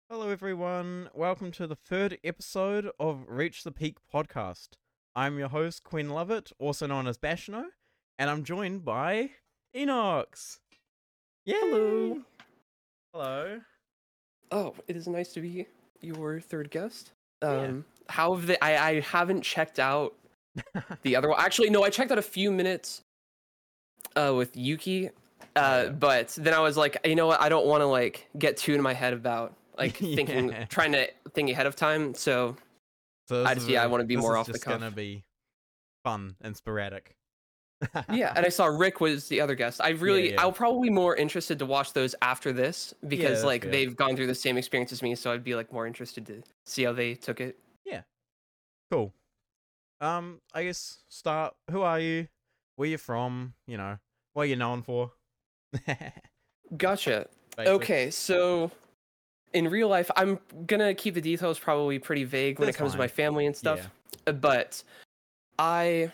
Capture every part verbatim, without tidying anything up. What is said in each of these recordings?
Hello, everyone. Welcome to the third episode of Reach the Peak podcast. I'm your host, Quinn Lovett, also known as Bashno, and I'm joined by Enox. Yay! Hello. Hello. Oh, it is nice to be your third guest. Yeah. Um, how have the I I haven't checked out the other one. Actually, no, I checked out a few minutes uh with Yuki. Uh, Yeah. but then I was like, you know what? I don't want to like get too in my head about like thinking, Yeah. trying to think ahead of time. So So I this just is yeah, I a- want to be this more is off the just cuff. gonna be fun and sporadic. Yeah, and I saw Rick was the other guest. I really, yeah. I'll probably be more interested to watch those after this because that's like fair. they've gone through the same experience as me, so I'd be like more interested to see how they took it. Cool. Um, I guess start. Who are you? Where you from? You know, what are you known for? Gotcha. Basics. Okay, so in real life, I'm gonna keep the details probably pretty vague when That's it comes to fine. my family and stuff. Uh, But I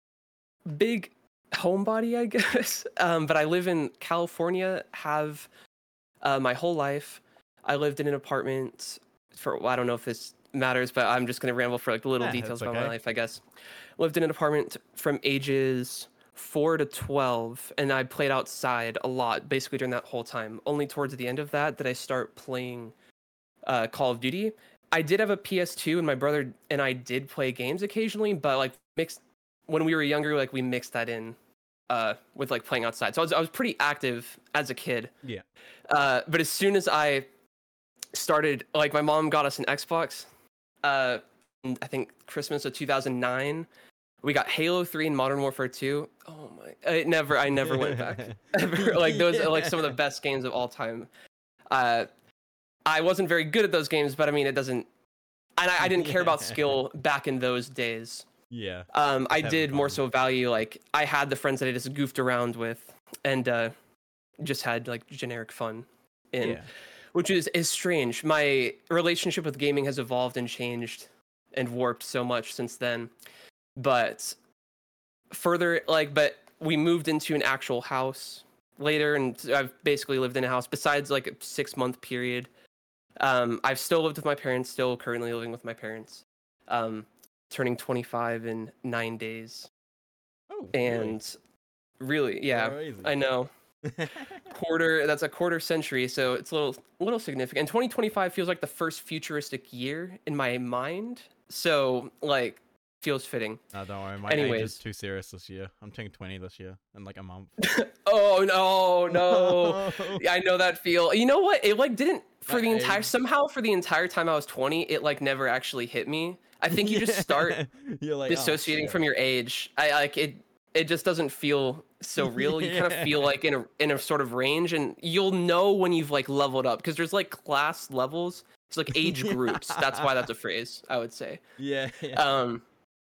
big homebody, I guess. Um, but I live in California. Have uh, my whole life. I lived in an apartment for well, I don't know if this matters, but I'm just gonna ramble for like little Nah, details that's about my okay. life, I guess. Lived in an apartment from ages four to twelve, and I played outside a lot basically during that whole time. Only towards the end of that did I start playing uh, Call of Duty. I did have a P S two, and my brother and I did play games occasionally, but like mixed when we were younger, like we mixed that in uh, with like playing outside. So I was I was pretty active as a kid. Yeah. Uh, but as soon as I started, like my mom got us an Xbox. Uh, in, I think Christmas of two thousand nine. We got Halo three and Modern Warfare two. Oh my! I never, I never went back. Ever. Like those are like some of the best games of all time. Uh, I wasn't very good at those games, but I mean, it doesn't. And I, I didn't care about skill back in those days. Yeah. Um, I having did more fun. so value like I had the friends that I just goofed around with, and uh, just had like generic fun in. Yeah. Which is is strange. My relationship with gaming has evolved and changed and warped so much since then. But further, like, but we moved into an actual house later, and I've basically lived in a house besides like a six month period. Um, I've still lived with my parents, still currently living with my parents. Um, turning twenty-five in nine days, Oh. and really, yeah, Crazy. I know. quarter that's a quarter century, so it's a little little significant. And twenty twenty-five feels like the first futuristic year in my mind, so like feels fitting. No, don't worry. My age is Anyways. too serious this year. I'm turning twenty this year in like a month. Oh no, no. I know that feel. You know what? It like didn't for My the entire age. somehow for the entire time I was twenty, it like never actually hit me. I think you just start You're like, oh, dissociating shit. from your age. I like it it just doesn't feel so real. You kind of feel like in a in a sort of range, and you'll know when you've like leveled up because there's like class levels. It's like age groups. That's why that's a phrase, I would say. Yeah. yeah. Um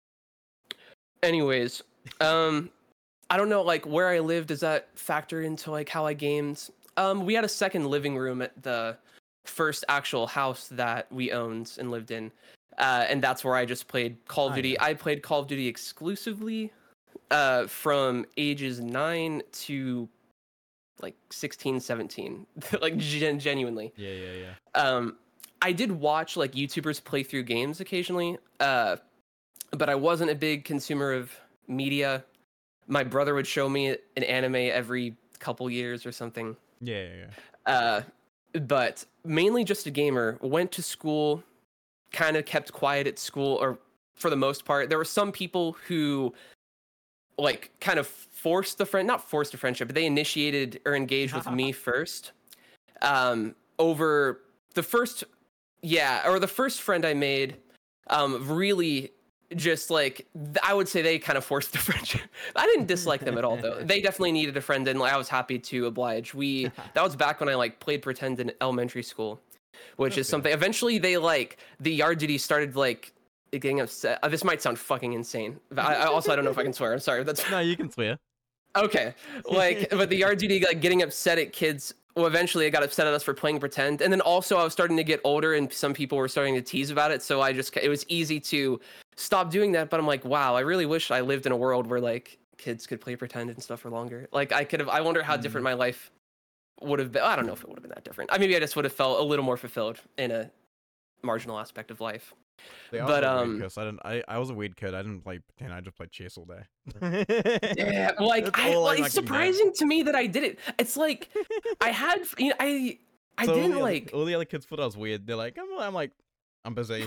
anyways, um I don't know like where I live, does that factor into like how I gamed? Um we had a second living room at the first actual house that we owned and lived in. Uh, and that's where I just played Call of Oh, Duty. yeah. I played Call of Duty exclusively uh, from ages nine to like sixteen, seventeen. Like gen- genuinely. yeah, yeah, yeah. Um, I did watch like YouTubers play through games occasionally, uh, but I wasn't a big consumer of media. My brother would show me an anime every couple years or something. Yeah, yeah, yeah. Uh, but mainly just a gamer. Went to school, kind of kept quiet at school, or for the most part. There were some people who like kind of forced the friend, not forced a friendship, but they initiated or engaged with me first. Um, over the first, yeah, or the first friend I made, um, really just like th- I would say they kind of forced the friendship. I didn't dislike them at all though. They definitely needed a friend, and like, I was happy to oblige. We that was back when I like played pretend in elementary school, which That's is fair. something. Eventually, they like the yard duty started like getting upset. Uh, this might sound fucking insane. But I, I also I don't know if I can swear. I'm sorry. That's No, you can swear. okay. Like, but the yard duty like getting upset at kids. Well, eventually, I got upset at us for playing pretend, and then also I was starting to get older, and some people were starting to tease about it. So I just it was easy to stop doing that. But I'm like, wow, I really wish I lived in a world where like kids could play pretend and stuff for longer. Like I could have. I wonder how different my life would have been. I don't know if it would have been that different. I maybe I just would have felt a little more fulfilled in a marginal aspect of life. See, I was But a weird um, kid, so I didn't. I, I was a weird kid. I didn't play pretend. I just played chess all day. yeah, like, That's I, all I like fucking it's did. surprising to me that I did it. It's like I had, you know, I I So all didn't the other- like. all the other kids thought I was weird. They're like, I'm, I'm like, I'm busy.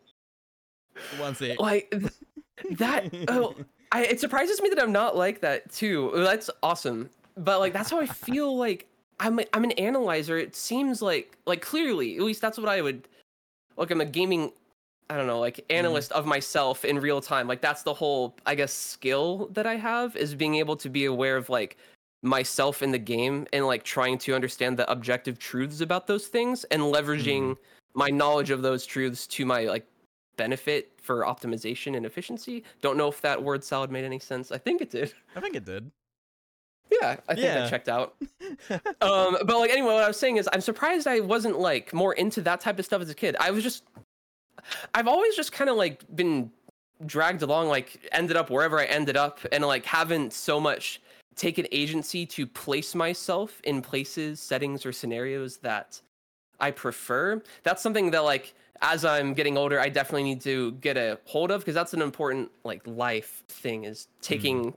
One sec. like th- that. Oh, I, it surprises me that I'm not like that too. That's awesome. But like that's how I feel. Like I'm a, I'm an analyzer. It seems like like clearly, at least that's what I would. Like I'm a gaming, I don't know, like analyst of myself in real time. Like that's the whole, I guess, skill that I have is being able to be aware of like myself in the game and like trying to understand the objective truths about those things and leveraging my knowledge of those truths to my like benefit for optimization and efficiency. Don't know if that word salad made any sense. I think it did. I think it did. Yeah, I think Yeah. that checked out. Um, but like anyway, what I was saying is I'm surprised I wasn't like more into that type of stuff as a kid. I was just I've always just kind of like been dragged along, like ended up wherever I ended up, and like haven't so much taken agency to place myself in places, settings, or scenarios that I prefer. That's something that like as I'm getting older, I definitely need to get a hold of because that's an important like life thing is taking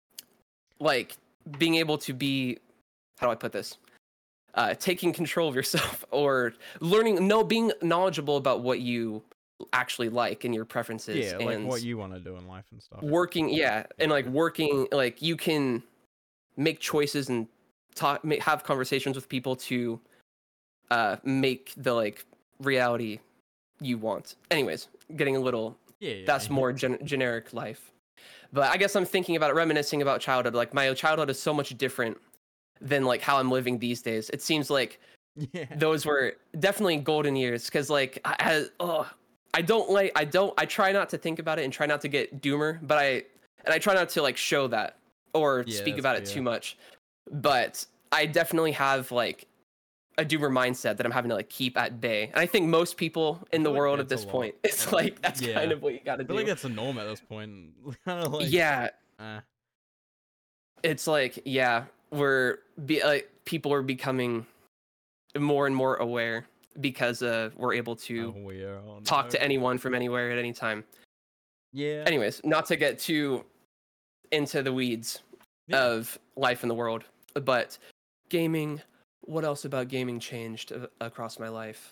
like being able to be, how do I put this? Uh, taking control of yourself or learning, no, being knowledgeable about what you actually like and your preferences. Yeah, like and what you want to do in life and stuff. working, yeah, and like Yeah. working, like you can make choices and talk, ma- have conversations with people to uh, make the like reality you want. Anyways, getting a little Yeah, yeah. that's more gen- generic life. But I guess I'm thinking about it, reminiscing about childhood. Like my childhood is so much different than like how I'm living these days. It seems like Yeah. those were definitely golden years because like I, I, oh, I don't like I don't I try not to think about it and try not to get doomer, but I and I try not to like show that or Yeah, speak that's about it fair. too much. But I definitely have like a doomer mindset that I'm having to like keep at bay. And I think most people in the feel like world at that's a this lot. point, it's Uh, like that's yeah. kind of what you got to I do. feel like that's a norm at this point. Kind of like, yeah, eh. it's like yeah, we're be like people are becoming more and more aware because uh we're able to Oh, we are. Oh, talk no. to anyone from anywhere at any time. Yeah. Anyways, not to get too into the weeds Yeah. of life in the world, but gaming, what else about gaming changed a- across my life?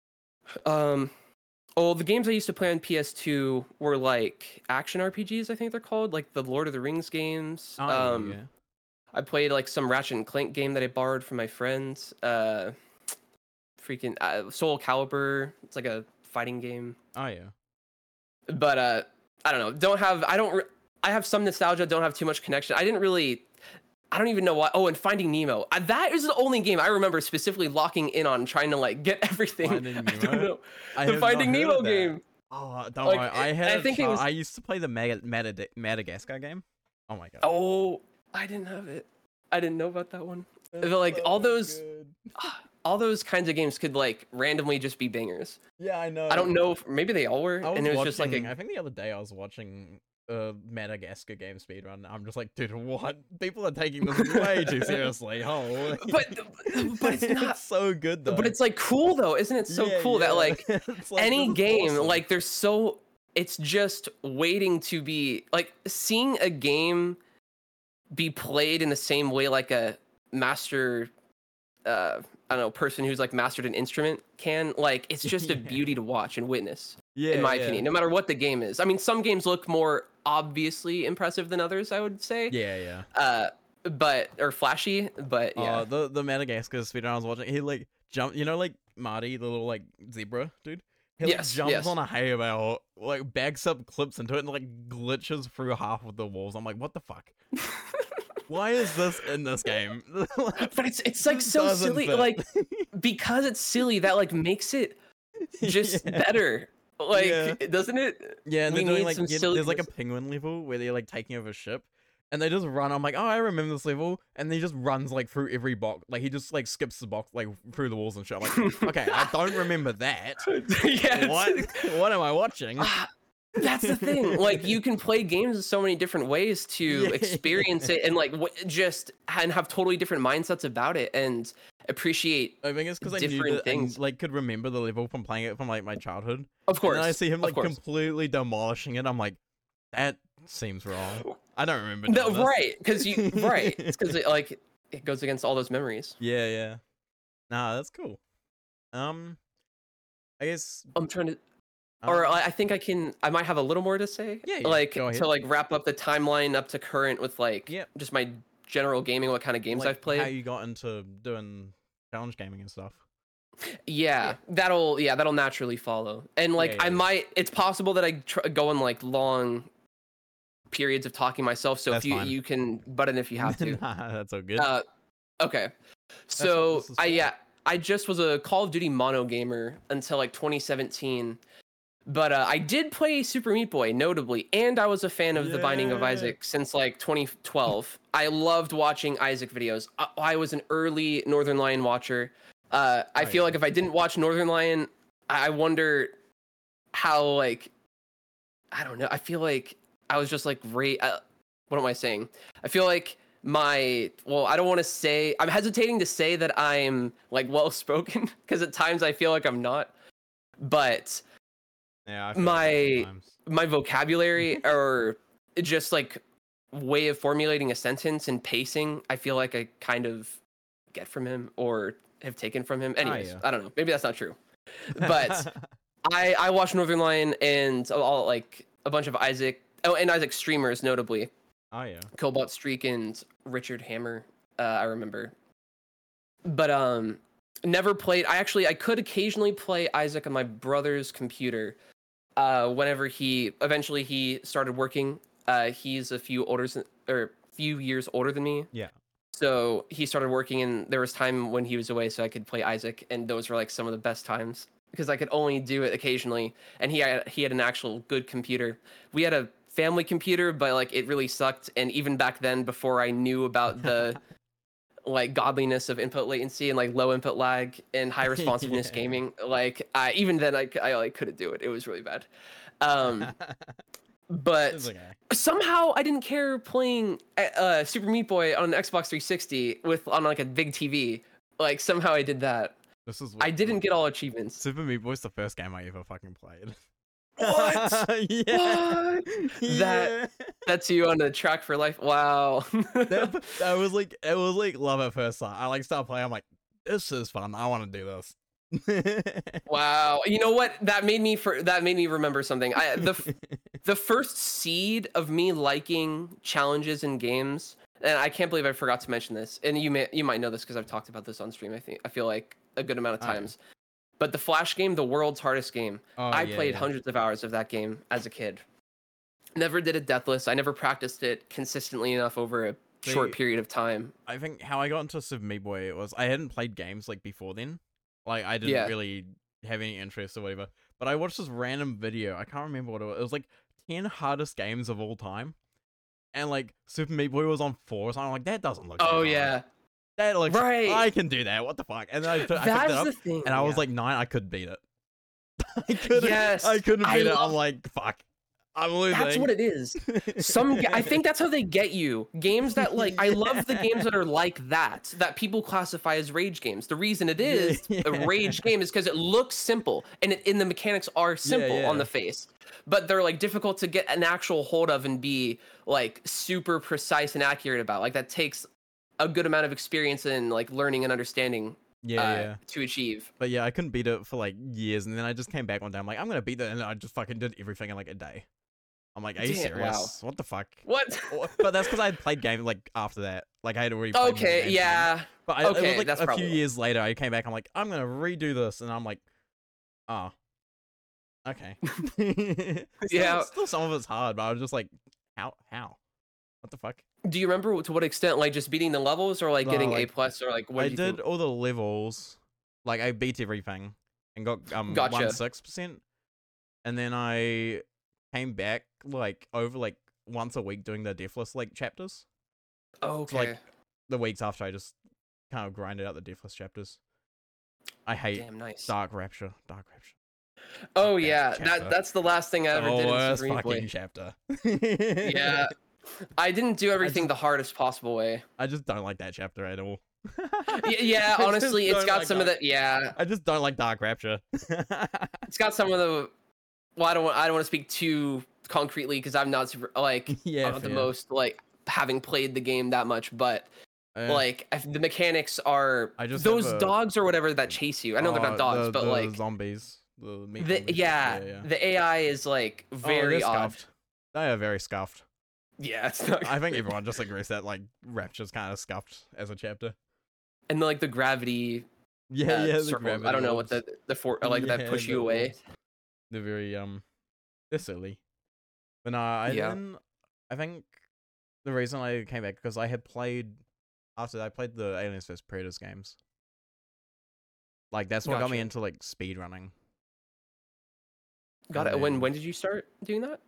Um oh, the games I used to play on P S two were like action R P Gs, I think they're called, like the Lord of the Rings games. Oh, yeah, um yeah. I played like some Ratchet and Clank game that I borrowed from my friends. Uh freaking uh, Soul Calibur, it's like a fighting game. Oh, yeah. But uh I don't know. Don't have I don't re- I have some nostalgia, don't have too much connection. I didn't really I don't even know why. Oh, and Finding Nemo. Uh, that is the only game I remember specifically locking in on trying to like get everything. Finding I don't Nemo? know. I The have not Finding heard Nemo of that. game. Oh, don't Like, worry. I I had. think it I was- I used to play the Mad- Mad- Madagascar game. Oh my god. Oh, I didn't have it. I didn't know about that one. That's but, like, all so those- good. All those kinds of games could like randomly just be bangers. Yeah, I know. I don't know if maybe they all were, I was and it was watching, just like a I think the other day I was watching a Madagascar game speedrun. I'm just like, dude, what? People are taking this way too seriously. Holy. but but it's not so good though. but it's like cool though, isn't it so Yeah, cool that yeah. like It's like, any this is game awesome. like there's so it's just waiting to be like seeing a game be played in the same way like a master uh I don't know person who's like mastered an instrument can, like it's just a Yeah. beauty to watch and witness, yeah, in my yeah. opinion, no matter what the game is. I mean, some games look more obviously impressive than others, I would say. Yeah, yeah. uh but or flashy, but yeah. Uh, the the Madagascar speedrun I was watching, he like jumped. You know, like Marty, the little like zebra dude. He like, Yes, jumps yes. on a hay bale, like backs up, clips into it, and like glitches through half of the walls. I'm like, what the fuck? Why is this in this game? Like, But it's it's like this so doesn't silly, fit. like because it's silly that like makes it just Yeah. better. Like Yeah. doesn't it? Yeah, and we they're doing need like some yeah, there's like a silliness. penguin level where they're like taking over a ship, and they just run. I'm like, oh, I remember this level, and he just runs like through every box. Like he just like skips the box like through the walls and shit. I'm like, okay, I don't remember that. yeah. What? What am I watching? Ah, That's the thing. Like, you can play games in so many different ways to Yeah, experience yeah. it and like w- just and have totally different mindsets about it and appreciate I think it's because I knew different that and things. like could remember the level from playing it from like my childhood, Of and then I course, see him of like course. completely demolishing it. I'm like, that seems wrong. I don't remember doing No, this. right? Because you right. It's because it like it goes against all those memories. Yeah, yeah. Nah, that's cool. Um, I guess. I'm trying to, or Um, I I think I can. I might have a little more to say. yeah, yeah. Like Go to ahead. like wrap up the timeline up to current with like Yeah. just my general gaming, what kind of games Like I've played. how you got into doing challenge gaming and stuff. Yeah, Yeah. that'll yeah that'll naturally follow. And like Yeah, yeah, I yeah. might, it's possible that I tr- go on like long periods of talking myself. So That's if you fine. you can butt in if you have to. Nah, that's all good. Uh, okay. what So this is I for. yeah I just was a Call of Duty mono gamer until like twenty seventeen. But uh, I did play Super Meat Boy, notably, and I was a fan of The Binding of Yeah. Isaac since like twenty twelve. I loved watching Isaac videos. I, I was an early Northern Lion watcher. Uh, I Oh, feel yeah. like if I didn't watch Northern Lion, I I wonder how like I don't know. I feel like I was just like ra- uh, what am I saying? I feel like my well, I don't want to say. I'm hesitating to say that I'm like well spoken because at times I feel like I'm not, but Yeah, I feel like that my sometimes. my vocabulary or just like way of formulating a sentence and pacing, I feel like I kind of get from him or have taken from him. Anyways, yeah. I don't know. Maybe that's not true. But I I watched Northern Lion and all like a bunch of Isaac oh and Isaac streamers notably. oh yeah. Cobalt Streak and Richard Hammer, uh, I remember. But um never played. I actually I could occasionally play Isaac on my brother's computer. Uh whenever he eventually he started working. Uh he's a few older than- or few years older than me. Yeah. So he started working and there was time when he was away so I could play Isaac and those were like some of the best times because I could only do it occasionally and he had he had an actual good computer. We had a family computer but like it really sucked and even back then before I knew about the like godliness of input latency and like low input lag and high responsiveness Yeah. gaming like I even then I, I like couldn't do it. It was really bad. Um but It's okay. somehow I didn't care playing uh, uh, Super Meat Boy on an Xbox three sixty with on like a big T V. Like somehow I did that. This is I what- didn't get all achievements. Super Meat Boy's the first game I ever fucking played. What? yeah. What? Yeah. That's you on the track for life. Wow. that, that was like it was like love at first sight. I like start playing. I'm like, this is fun. I want to do this. Wow. You know what? That made me for that made me remember something. I the f- the first seed of me liking challenges in games, and I can't believe I forgot to mention this. And you may you might know this because I've talked about this on stream. I think I feel like a good amount of Oh, yeah. times. But the Flash game, the world's hardest game. Oh, I yeah, played yeah. hundreds of hours of that game as a kid. Never did it deathless. I never practiced it consistently enough over a See, short period of time. I think how I got into Super Meat Boy it was I hadn't played games like before then. Like I didn't Yeah. really have any interest or whatever. But I watched this random video. I can't remember what it was. It was like ten hardest games of all time. And like Super Meat Boy was on four, so I'm like, that doesn't look that Oh hard. yeah. That looks Right. I can do that. What the fuck? And then I, I picked it That's up the thing. and I was yeah. like nine, I could beat it. I couldn't Yes, I couldn't I beat it. love- I'm like, fuck. I'm losing. That's what it is. Some ga- I think that's how they get you. Games that like I love the games that are like that that people classify as rage games. The reason it is Yeah. a rage game is because it looks simple and it, and the mechanics are simple yeah. on the face, but they're like difficult to get an actual hold of and be like super precise and accurate about. Like that takes a good amount of experience and like learning and understanding yeah, uh, yeah. to achieve. But yeah, I couldn't beat it for like years, and then I just came back one day. I'm like, I'm gonna beat it, and I just fucking did everything in like a day. I'm like, are you Damn, serious? What the fuck? What? But that's because I had played games like after that. Like I had already. Played more Okay, games yeah. then. But I, it Okay, was like that's a probably few why. years later, I came back. I'm like, I'm gonna redo this, and I'm like, oh, okay. Still- Yeah. Still, some of it's hard, but I was just like, how, how, what the fuck? Do you remember to what extent, like just beating the levels, or like No, getting like, A plus, or like what? I do you did think? all the levels, like I beat everything, and got um Gotcha. one six percent, and then I came back like over like once a week doing the Deathless like chapters. Okay. like, The weeks after, I just kind of grinded out the Deathless chapters. I hate Damn nice. Dark Rapture. Dark Rapture. Oh that yeah, chapter. that that's the last thing I ever the did in worst Super Meat fucking Boy. chapter. Yeah, I didn't do everything just- the hardest possible way. I just don't like that chapter at all. Y- Yeah, I just honestly, it's don't got like some of Dark- the yeah, I just don't like Dark Rapture. it's got some of the. Well, I don't want I don't want to speak too concretely because I'm not super like Yeah, I'm not the fair. most like having played the game that much, but Uh, like if the mechanics are I just those have a- dogs or whatever that chase you. I know they're oh, not dogs, the- but the like zombies. The, meat the zombies. yeah, yeah. the A I is like Oh, very they're odd. scuffed. They are very scuffed. Yeah, it's not. I think everyone just agrees that like Rapture's kind of scuffed as a chapter. And like the gravity Yeah, uh, yeah. The circles. I gravity don't know what orbs. the the for like that Yeah, push the you away. orbs. They're very um, they're silly. But no, I Yeah. then I think the reason I came back because I had played after I played the Aliens vs Predators games. Like that's what got me Gotcha. into like speed running. Got And it. When then- when did you start doing that?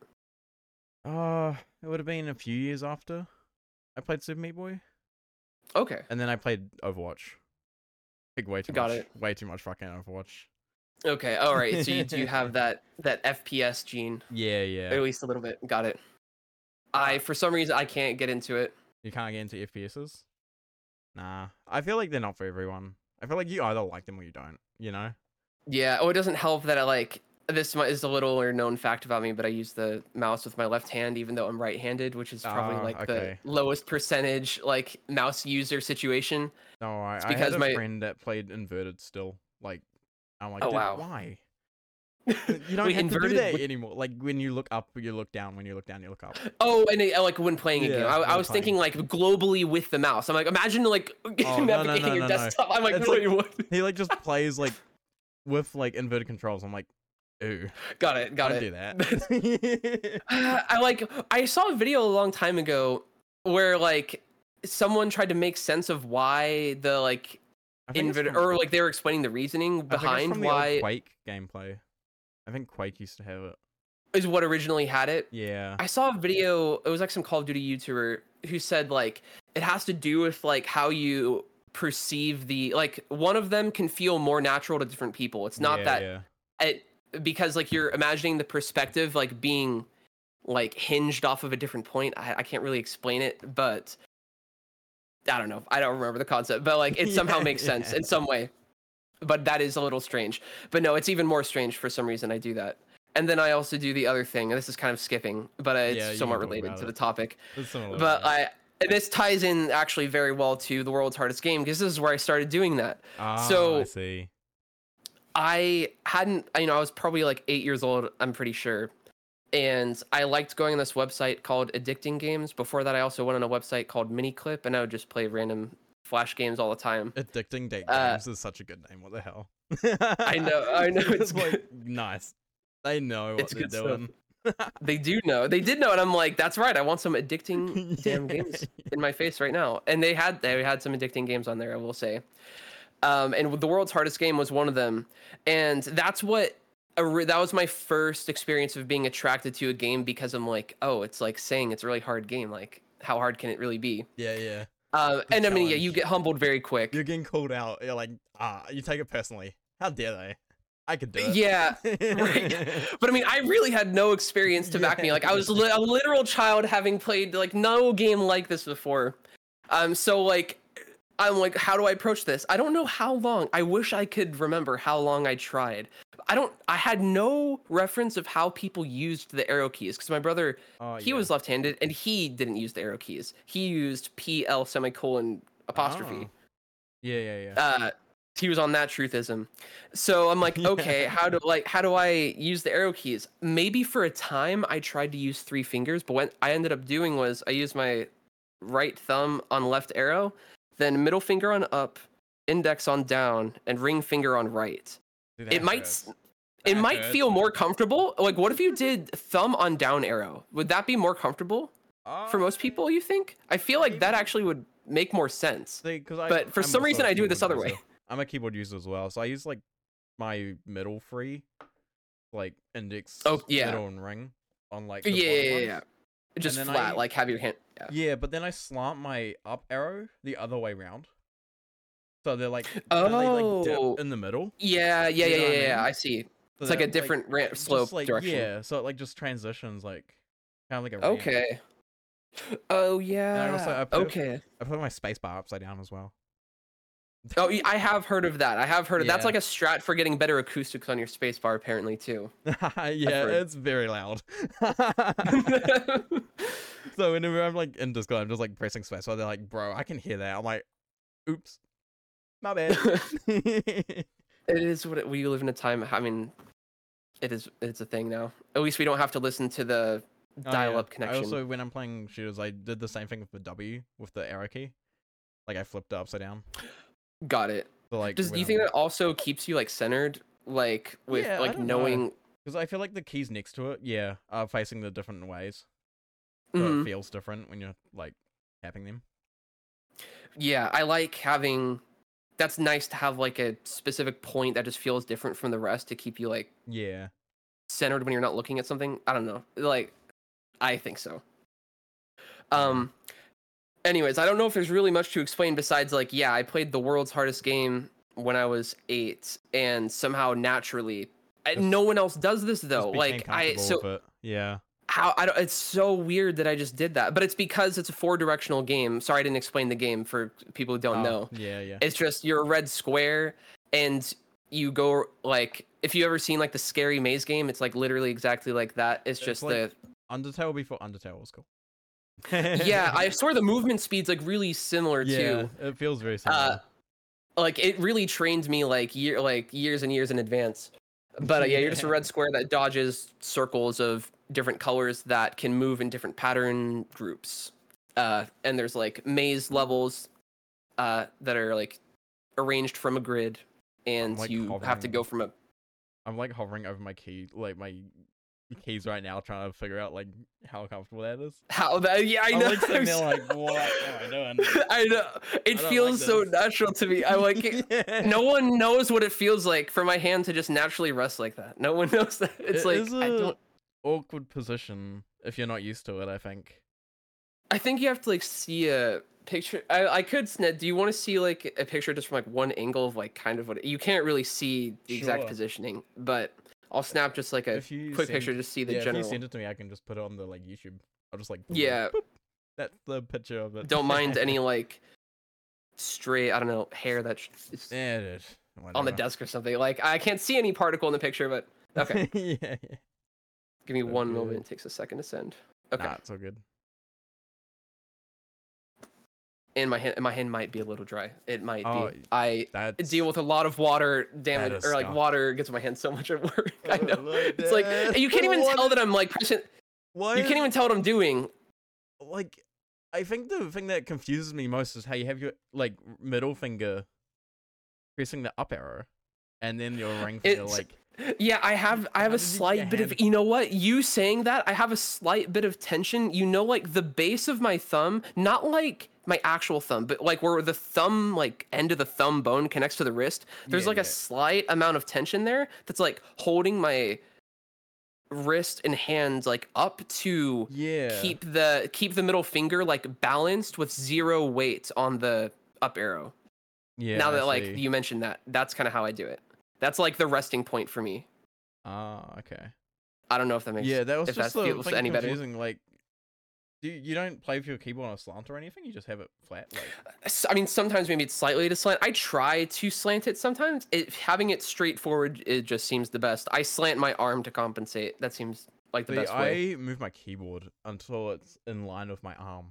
Uh, it would have been a few years after I played Super Meat Boy, Okay. and then I played Overwatch. Like way too Got much. it. Way too much fucking Overwatch. Okay. All right. So you do have that that F P S gene, Yeah, yeah. at least a little bit. Got it. I for some reason I can't get into it. You can't get into F P Ss? Nah. I feel like they're not for everyone. I feel like you either like them or you don't, you know? Yeah. Oh, it doesn't help that I like this mi- is a little or known fact about me, but I use the mouse with my left hand, even though I'm right-handed, which is probably Ah, like okay. the lowest percentage like mouse user situation. No, I, I because had a my- friend that played inverted still. Like, I'm like, Oh, dude, wow. why? You don't Wait, have to do inverted that with- anymore. Like, when you look up, you look down. When you look down, you look up. Oh, and it, like when playing a game, Yeah, I, I when was playing. thinking like globally with the mouse. I'm like, imagine like Oh, no, no, navigating no, your no, no. desktop. I'm like, It's wait, what? He, like, just plays, like, with, like, inverted controls. I'm like, ooh. Got it, got don't it. do that. I like I saw a video a long time ago where like someone tried to make sense of why the like I think it's inverted from- or like they were explaining the reasoning I think it's behind from the old why Quake gameplay. I think Quake used to have it. is what originally had it. Yeah. I saw a video, it was like some Call of Duty YouTuber who said like it has to do with like how you perceive the like one of them can feel more natural to different people. It's not yeah, that Yeah. it because like you're imagining the perspective like being like hinged off of a different point. I, I can't really explain it, but I don't know. I don't remember the concept, but like it somehow Yeah, makes sense yeah. in some way. But that is a little strange. But no, it's even more strange for some reason I do that. And then I also do the other thing. And this is kind of skipping, but uh, it's Yeah, you somewhat can talk related about to it. the topic. There's some of But those. I and this ties in actually very well to the world's hardest game because this is where I started doing that. Ah, so- I see. I hadn't, you know, I was probably like eight years old, I'm pretty sure. And I liked going on this website called Addicting Games. Before that, I also went on a website called Miniclip, and I would just play random Flash games all the time. Addicting Date Uh, Games is such a good name. What the hell? I know, I know, it's like nice. They know what It's they're good stuff. doing. They do know. They did know, and I'm like, that's right. I want some addicting damn Yeah. games in my face right now. And they had they had some addicting games on there, I will say. Um, and the world's hardest game was one of them, and that's what a re- that was my first experience of being attracted to a game because I'm like, oh, it's like saying it's a really hard game. Like, how hard can it really be? Yeah, yeah. Um, and I mean, yeah, challenge. you get humbled very quick. You're getting called out. You're like, ah, you take it personally. How dare they? I could do it. Yeah, right. But I mean, I really had no experience to back me. Like, I was li- a literal child having played like no game like this before. Um, so like, I'm like, how do I approach this? I don't know how long. I wish I could remember how long I tried. I don't. I had no reference of how people used the arrow keys because my brother, Oh, he yeah. was left-handed and he didn't use the arrow keys. He used P L semicolon apostrophe. Oh. Yeah, yeah, yeah. uh he was on that truthism. So I'm like, okay, how do like how do I use the arrow keys? Maybe for a time I tried to use three fingers, but what I ended up doing was I used my right thumb on left arrow, then middle finger on up, index on down, and ring finger on right. Dude, It that might hurts. s- it That might hurts. feel more comfortable. Like what if you did thumb on down arrow? Would that be more comfortable for most Uh, people, you think? I feel like that maybe. actually would make more sense. See, 'cause I, But for I'm some also reason a I do it this keyboard other way. user. I'm a keyboard user as well, so I use like my middle three, like index, Oh, yeah. middle, and ring on like. Yeah, the yeah, bottom yeah, ones. yeah. Just then flat, I- like have your hand. Yeah. Yeah, but then I slant my up arrow the other way round. So they're like, so they like Oh. dip in the middle. Yeah, yeah, You yeah, know yeah, what I yeah. mean? I see. It's like a different ramp slope just, like, direction. Yeah, so it like just transitions like kind of like a ramp. Okay. Oh And I yeah. also I put, Okay. I put my space bar upside down as well. Oh, y- I have heard of that. I have heard of that's Yeah. like a strat for getting better acoustics on your spacebar, apparently too. Yeah, heard. it's very loud. So whenever I'm like in Discord, I'm just like pressing space. So they're like, "Bro, I can hear that." I'm like, "Oops, my bad." It is what it, we live in a time. I mean, it is. It's a thing now. At least we don't have to listen to the Oh, dial-up yeah. connection. I also, when I'm playing shooters, I did the same thing with the W with the arrow key. Like I flipped it upside down. Got it. So like, Does do you think that also keeps you like centered, like with Yeah, I like don't know. knowing? Because I feel like the keys next to it, yeah, are facing the different ways. So Mhm. it feels different when you're like tapping them. Yeah, I like having. That's nice to have like a specific point that just feels different from the rest to keep you like Yeah. centered when you're not looking at something. I don't know. Like, I think so. Um. Anyways, I don't know if there's really much to explain besides like, yeah, I played the world's hardest game when I was eight, and somehow naturally, I, Just- no one else does this Just though. became Like, I comfortable so with it. Yeah. how I don't. It's so weird that I just did that, but it's because it's a four-directional game. Sorry, I didn't explain the game for people who don't Oh, know. Yeah, yeah. It's just you're a red square, and you go like if you ever seen like the Scary Maze game, it's like literally exactly like that. It's It's just like- the Undertale before Undertale was cool. yeah. I swear the movement speed's like really similar Yeah, too. it feels very similar. Uh, like it really trained me like year like years and years in advance. But uh, yeah, you're just a red square that dodges circles of different colors that can move in different pattern groups. Uh, and there's like maze levels uh, that are like arranged from a grid, and like, you have to hovering. go from a. I'm like hovering over my key, like my keys right now, trying to figure out like how comfortable that is. How that? Yeah, I I'm know. like sitting there like, what am I doing? I know. It I don't feels like so this. natural to me. I like it. Yeah. No one knows what it feels like for my hand to just naturally rest like that. No one knows that. It's It like is I a don't. awkward position if you're not used to it, I think. I think you have to like see a picture. I I could sned. Do you want to see like a picture just from like one angle of like kind of what you can't really see the exact Sure. positioning, but I'll snap just like a If you quick send- picture, just see the yeah, general. if you send it to me, I can just put it on the like YouTube. I'll just like Yeah. boop, that's the picture of it. Don't mind any like stray, I don't know, hair that's Yeah, dude. on the Whatever. desk or something. Like I can't see any particle in the picture, but okay. yeah, yeah. Give me So one good. moment. It takes a second to send. Okay. Nah, it's all good. And my hand, my hand might be a little dry. It might Oh, be. I That's deal with a lot of water damage, is or like scuff. water gets my hand so much at work. I Oh, know. look, It's like Dad. you can't even What tell is- that I'm like pressing. Why You is- can't even tell what I'm doing. like. I think the thing that confuses me most is how you have your like middle finger pressing the up arrow, and then your ring finger It's- like. Yeah, I have I have How a did you get slight your bit of hand- you know what? You saying that, I have a slight bit of tension. You know, like the base of my thumb, not like my actual thumb, but like where the thumb like end of the thumb bone connects to the wrist. There's Yeah, like yeah. a slight amount of tension there that's like holding my wrist and hand like up to Yeah. keep the keep the middle finger like balanced with zero weight on the up arrow. Yeah. now I that like see. you mentioned that, that's kind of how I do it. That's like the resting point for me. Ah, okay. I don't know if that makes Yeah, that was if just that the feels thing any better. confusing. Like, do you, you don't play with your keyboard on a slant or anything? You just have it flat. Like, S- I mean, sometimes maybe it's slightly to slant. I try to slant it sometimes. It, having it straight forward, it just seems the best. I slant my arm to compensate. That seems like the see, best way. I move my keyboard until it's in line with my arm,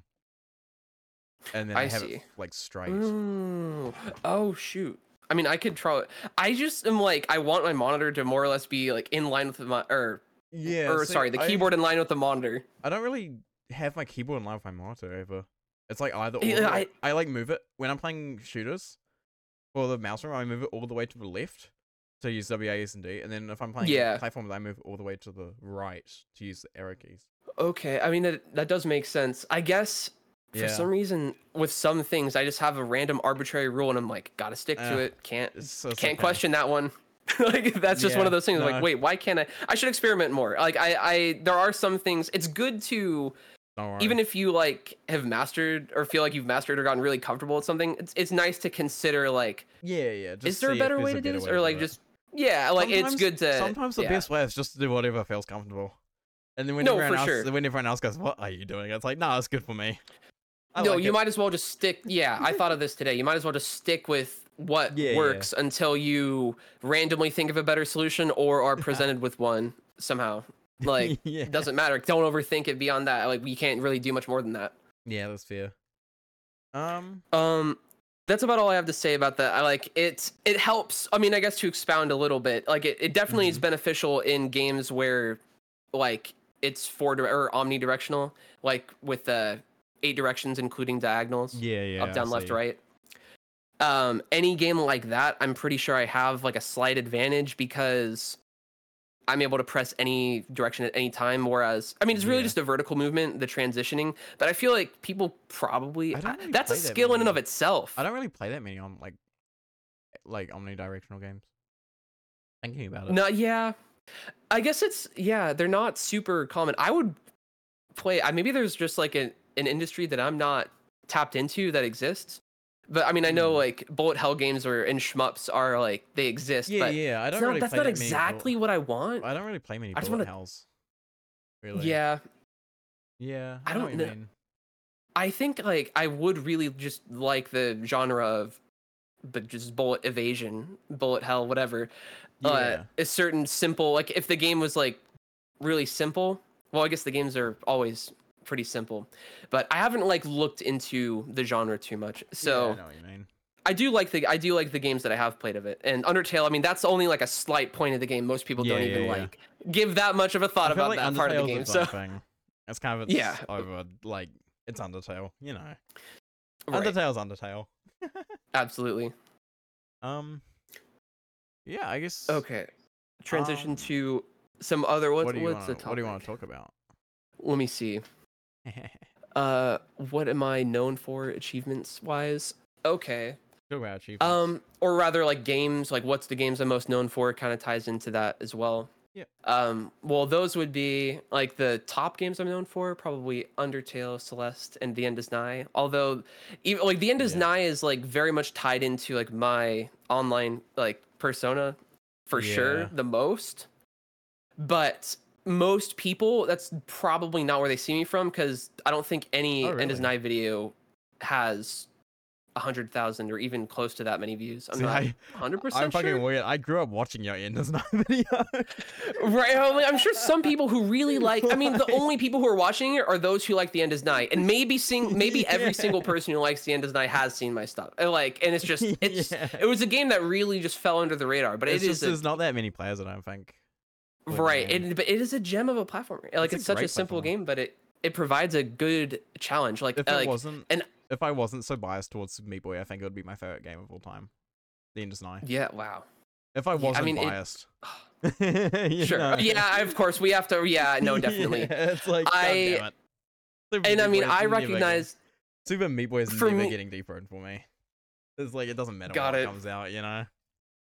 and then I I, have see. it like straight. Ooh. Oh shoot. I mean, I could try it. I just am like, I want my monitor to more or less be like in line with the mo- or Yeah. or see, sorry, the I- keyboard in line with the monitor. I don't really have my keyboard in line with my monitor ever. It's like either or. Yeah, like, I like move it when I'm playing shooters. For the mouse room, I move it all the way to the left to use W A S and D, and then if I'm playing Yeah. platforms, I move it all the way to the right to use the arrow keys. Okay, I mean that that does make sense. I guess for Yeah. some reason with some things I just have a random arbitrary rule and I'm like, gotta stick to Uh, it. Can't It's, it's can't okay. question that one. Like that's just one Yeah, of those things. no. Like, wait, why can't I? I should experiment more. Like, I, I, there are some things. It's good to, Don't worry. even if you like have mastered or feel like you've mastered or gotten really comfortable with something. It's, it's nice to consider like, yeah, yeah. Just is there a see if better there's way to do this, or do like it. just Yeah, like sometimes, it's good to. Sometimes the yeah. best way is just to do whatever feels comfortable. And then when No, everyone for else, sure. when everyone else goes, "What are you doing?" It's like, "No, it's good for me." I No, like you it. might as well just stick. Yeah, I thought of this today. You might as well just stick with what Yeah, works until you randomly think of a better solution or are yeah. presented with one somehow. Like, yeah. it doesn't matter. Don't overthink it beyond that. Like, we can't really do much more than that. Yeah, that's fair. Um, Um, that's about all I have to say about that. I like it. It helps. I mean, I guess to expound a little bit, like it, it definitely is Mhm. beneficial in games where, like, it's four dire- or omnidirectional, like with the eight directions, including diagonals, yeah, yeah. up, down, I left, see. right. Um, any game like that, I'm pretty sure I have like a slight advantage because I'm able to press any direction at any time. Whereas, I mean, it's really Yeah. just a vertical movement, the transitioning. But I feel like people probably I don't really that's a play that skill in and many. of itself. I don't really play that many on like, like omnidirectional games. Thinking about it. No, yeah, I guess it's yeah, they're not super common. I would play. I maybe there's just like an an industry that I'm not tapped into that exists. But I mean, I know Hmm. like bullet hell games or and shmups are like they exist. Yeah, but yeah. I it's don't not, really that's play not that many. exactly bullet- what I want. I don't really play many I just bullet wanna- hells. Really. Yeah, Yeah. I know don't what you know. mean. I think like I would really just like the genre of, but just bullet evasion, bullet hell, whatever. Yeah. Uh, a certain simple like if the game was like really simple. Well, I guess the games are always pretty simple, but I haven't like looked into the genre too much. So yeah, I know what you mean. I do like the I do like the games that I have played of it. And Undertale, I mean, that's only like a slight point of the game. Most people Yeah, don't yeah, even yeah. like give that much of a thought I feel about like that part of the Undertale's game. its So own thing. It's kind of its Yeah. over like it's Undertale, you know. right, Undertale's Undertale. absolutely. Um. Yeah, I guess. Okay. Transition Um, to some other what, What do you what's want? the topic? What do you want to talk about? Let me see. Uh what am I known for achievements wise? Okay. Talk about achievements. Um or rather like games, like what's the games I'm most known for kind of ties into that as well. Yeah. Um well those would be like the top games I'm known for, probably Undertale, Celeste, and The End is Nigh. Although even like The End is Yeah. Nigh is like very much tied into like my online like persona for Yeah. sure the most. But most people, that's probably not where they see me from because I don't think any Oh, End is really? Nigh video has a hundred thousand or even close to that many views. I'm See, not I, hundred percent I'm fucking sure. weird. I grew up watching your Enders Night video. Right, I'm like- I'm sure some people who really like. I mean, the only people who are watching it are those who like The End is Night, and maybe sing, maybe every Yeah. single person who likes The End is Night has seen my stuff. And like, and it's just, it's, Yeah. it was a game that really just fell under the radar. But It's it just is a, there's not that many players, I don't think. with the right, game. it, but it is a gem of a platformer. Like, It's a it's, such a great simple platformer. game, but it it provides a good challenge. Like, If uh, it like wasn't, and- if I wasn't so biased towards Meat Boy, I think it would be my favorite game of all time. The Enders Night. yeah, wow. If I Yeah, I wasn't mean, it- biased. You Sure. know? Yeah, of course we have to. Yeah, no, definitely. Yeah, it's like, God I- damn it. Super And I Meat mean, Boy is I never recognize. getting- Super Meat Boy is for never me- getting deeper in for me. It's like it doesn't matter Got what it. comes out, you know.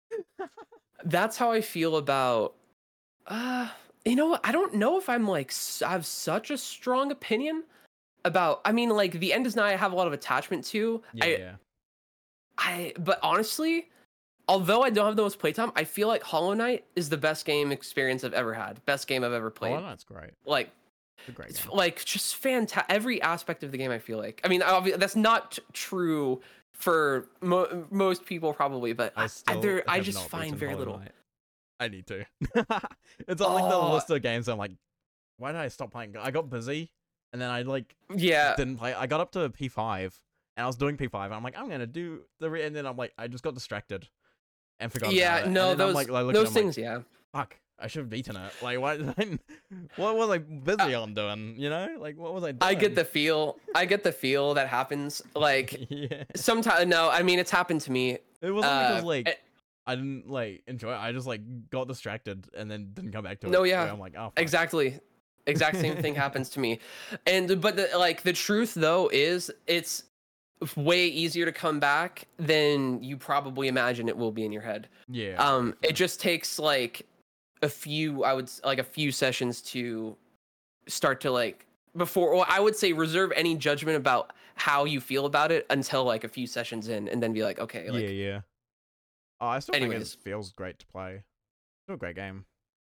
That's how I feel about. Uh, you know what? I don't know if I'm like s- I have such a strong opinion about. I mean, like The End is Nigh, I have a lot of attachment to. Yeah, I, yeah. I, but honestly, although I don't have the most playtime, I feel like Hollow Knight is the best game experience I've ever had. Best game I've ever played. Oh, that's great. Like, It's a great it's game. like just fantastic. Every aspect of the game, I feel like. I mean, obvi- that's not t- true for mo- most people probably, but I, I I, still there, I have just not find beaten very Hollow little. Knight. I need to. It's on like the Oh. list of games. I'm like, why did I stop playing? I got busy, and then I like Yeah, didn't play. I got up to P five, and I was doing P five. And I'm like, I'm gonna do the, re-, and then I'm like, I just got distracted, and forgot. yeah. about it. No, and then those I'm like, I look at those it, I'm like, things. Yeah. fuck, I should have beaten it. Like, why? Did I, what was I busy on doing? You know, like what was I doing? I get the feel. I get the feel that happens. Like yeah. sometimes. No, I mean it's happened to me. It wasn't Uh, because like eh, I didn't like enjoy it. I just like got distracted and then didn't come back to it. No, So yeah. I'm like, oh, fuck. exactly. Exact same thing happens to me. And but the, like the truth though is it's way easier to come back than you probably imagine it will be in your head. Yeah. Um, it just takes like a few, I would s- like a few sessions to start to like before. Well, I would say reserve any judgment about how you feel about it until like a few sessions in, and then be like, okay, like yeah, yeah. Oh, I still think anyways. it feels great to play. Still a great game.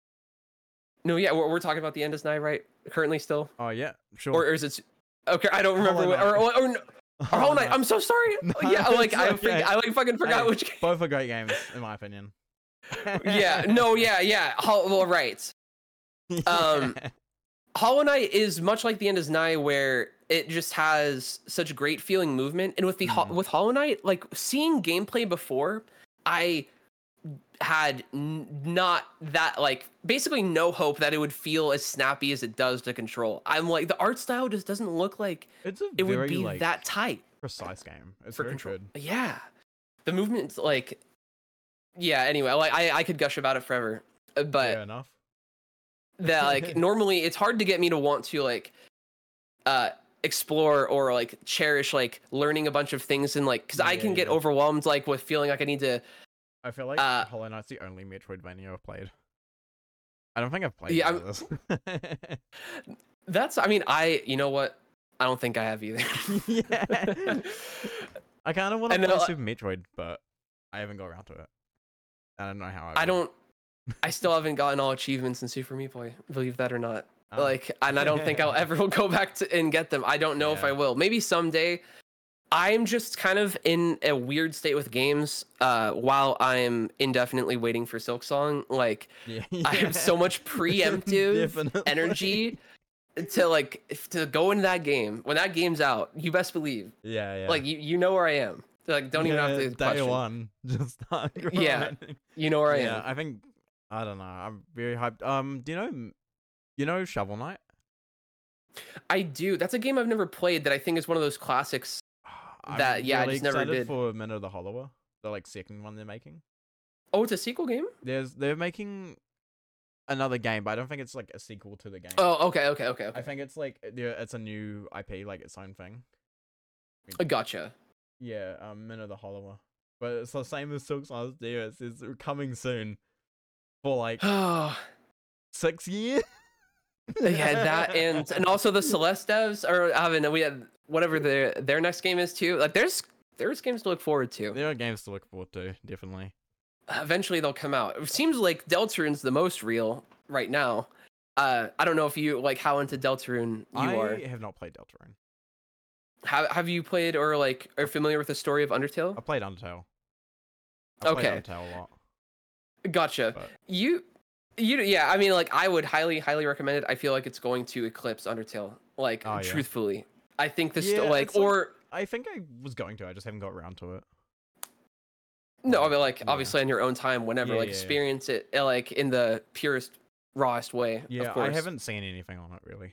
No, yeah, we're, we're talking about the Endless Night, right? Currently, still, Oh yeah, sure. or, or is it? Okay, I don't remember. Hollow What, or, or, or, no, or Hollow Knight. I'm so sorry. No, yeah, like it's I, okay. forg- I like fucking forgot Hey, which. Game. Both are great games, in my opinion. yeah, no, yeah, yeah. Hol- well, right. Um, Hollow Knight is much like the Endless Night, where it just has such great feeling movement, and with the Ho- Mm. with Hollow Knight, like seeing gameplay before, I had n- not that like basically no hope that it would feel as snappy as it does to control. I'm like the art style just doesn't look like It's a it very would be like that tight precise game. It's for very control. good. Yeah, the movement's like, yeah. Anyway, like I I could gush about it forever, uh, but Fair enough. that like normally it's hard to get me to want to like uh explore or like cherish like learning a bunch of things and like because I Yeah, can get yeah. overwhelmed like with feeling like I need to. I feel like Uh, Hollow Knight's the only Metroidvania I've played. I don't think I've played Yeah, any of this. That's I mean I you know what I don't think I have either. yeah. I kind of want to And play then, uh, Super Metroid, but I haven't got around to it. I don't know how. I, I will. don't. I still haven't gotten all achievements in Super Meat Boy. Believe that or not. Oh. Like, and I don't think I'll ever go back to and get them. I don't know if Yeah. I will. Maybe someday. I'm just kind of in a weird state with games. Uh, while I'm indefinitely waiting for Silk Song, like Yeah, I have so much preemptive Definitely. energy to like if- to go into that game. When that game's out, you best believe. Yeah, yeah. Like you, you know where I am. Like don't even have Yeah, to day question. one. Just start Yeah, grinding. You know where I Yeah, am. I think I don't know. I'm very hyped. Um, do you know, you know Shovel Knight? I do. That's a game I've never played that I think is one of those classics. I'm That- yeah, I really just never excited did. for Minute of the Hollower, the like second one they're making. Oh, it's a sequel game? There's they're making another game, but I don't think it's like a sequel to the game. Oh, okay, okay, okay, I okay. think it's like yeah, it's a new I P, like its own thing. I gotcha. Yeah, um, Minute of the Hollower, but it's the same as Silk Song's there. It's, it's coming soon for like Oh, six years. yeah, that and and also the Celeste devs are having we had whatever their their next game is too. Like there's there's games to look forward to. There are games to look forward to, definitely. Eventually they'll come out. It seems like Deltarune's the most real right now. Uh, I don't know if you like how into Deltarune you I are. have not played Deltarune. Have have you played or like are familiar with the story of Undertale? I played Undertale. I played Okay. Undertale a lot. Gotcha. But You, you, yeah. I mean, like, I would highly, highly recommend it. I feel like it's going to eclipse Undertale. Like, Oh, yeah. truthfully, I think this, Yeah, like, it's like- or I think I was going to. I just haven't got around to it. no, I mean, like, Yeah. obviously on your own time, whenever, Yeah, like, yeah, yeah. experience it, uh, like, in the purest, rawest way. Yeah, of course. I haven't seen anything on it really.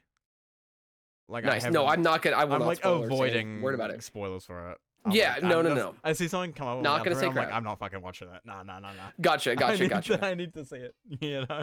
Like, I Nice. haven't, No, I'm not gonna. I will I'm not like spoil or say any avoiding word about it. spoilers for it. I'm Yeah, like, no, I'm no, just- no. I see something come up. on Not my gonna Undertale, say I'm like, crap. I'm not fucking watching it. No, no, no, no. Gotcha, I gotcha, need gotcha. To, I need to see it. You know.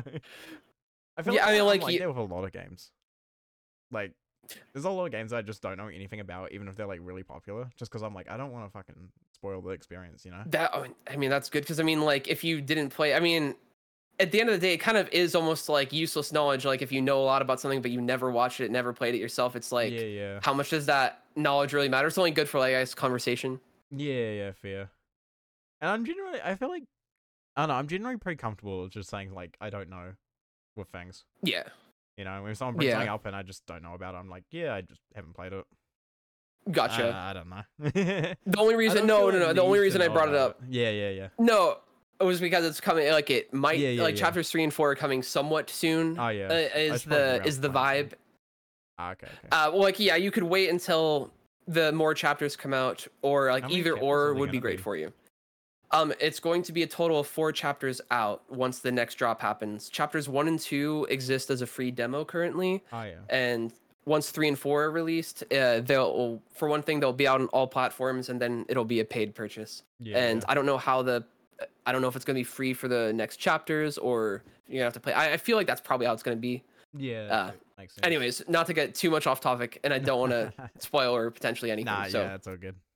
I feel Yeah, like I mean, I'm like, like you- that with a lot of games. Like, there's a lot of games I just don't know anything about, even if they're like really popular. Just because I'm like, I don't want to fucking spoil the experience, you know? That oh, I mean, that's good because I mean, like, if you didn't play, I mean, at the end of the day, it kind of is almost like useless knowledge. Like, if you know a lot about something but you never watched it, never played it yourself, it's like, yeah, yeah, how much does that knowledge really matter? It's only good for like I guess conversation. yeah, yeah, fair. And I'm generally, I feel like, I don't know, I'm generally pretty comfortable with just saying like I don't know with things. Yeah, You know, when someone brings Yeah. something up and I just don't know about it, I'm like, yeah, I just haven't played it. gotcha. I, I don't know. the only I reason, don't no, feel no, a no. The only need to reason I know brought it about up, Yeah, yeah, yeah. no, it was because it's coming. Like it might, Yeah, yeah, like yeah. chapters three and four are coming somewhat soon. Oh yeah. uh, I is should probably the grab is the mine soon. vibe? Ah, okay, okay. Uh, well, like yeah, you could wait until the more chapters come out, or like How many either chapters are or they would be gonna great be? for you. Um, it's going to be a total of four chapters out once the next drop happens. Chapters one and two exist as a free demo currently, Oh yeah. and once three and four are released, uh, they'll for one thing they'll be out on all platforms, and then it'll be a paid purchase. Yeah. and yeah. I don't know how the, I don't know if it's gonna be free for the next chapters or you're gonna have to play. I, I feel like that's probably how it's gonna be. yeah. uh, that makes sense. Anyways, not to get too much off topic, and I don't want to spoil or potentially anything. Nah, so, yeah, it's all good.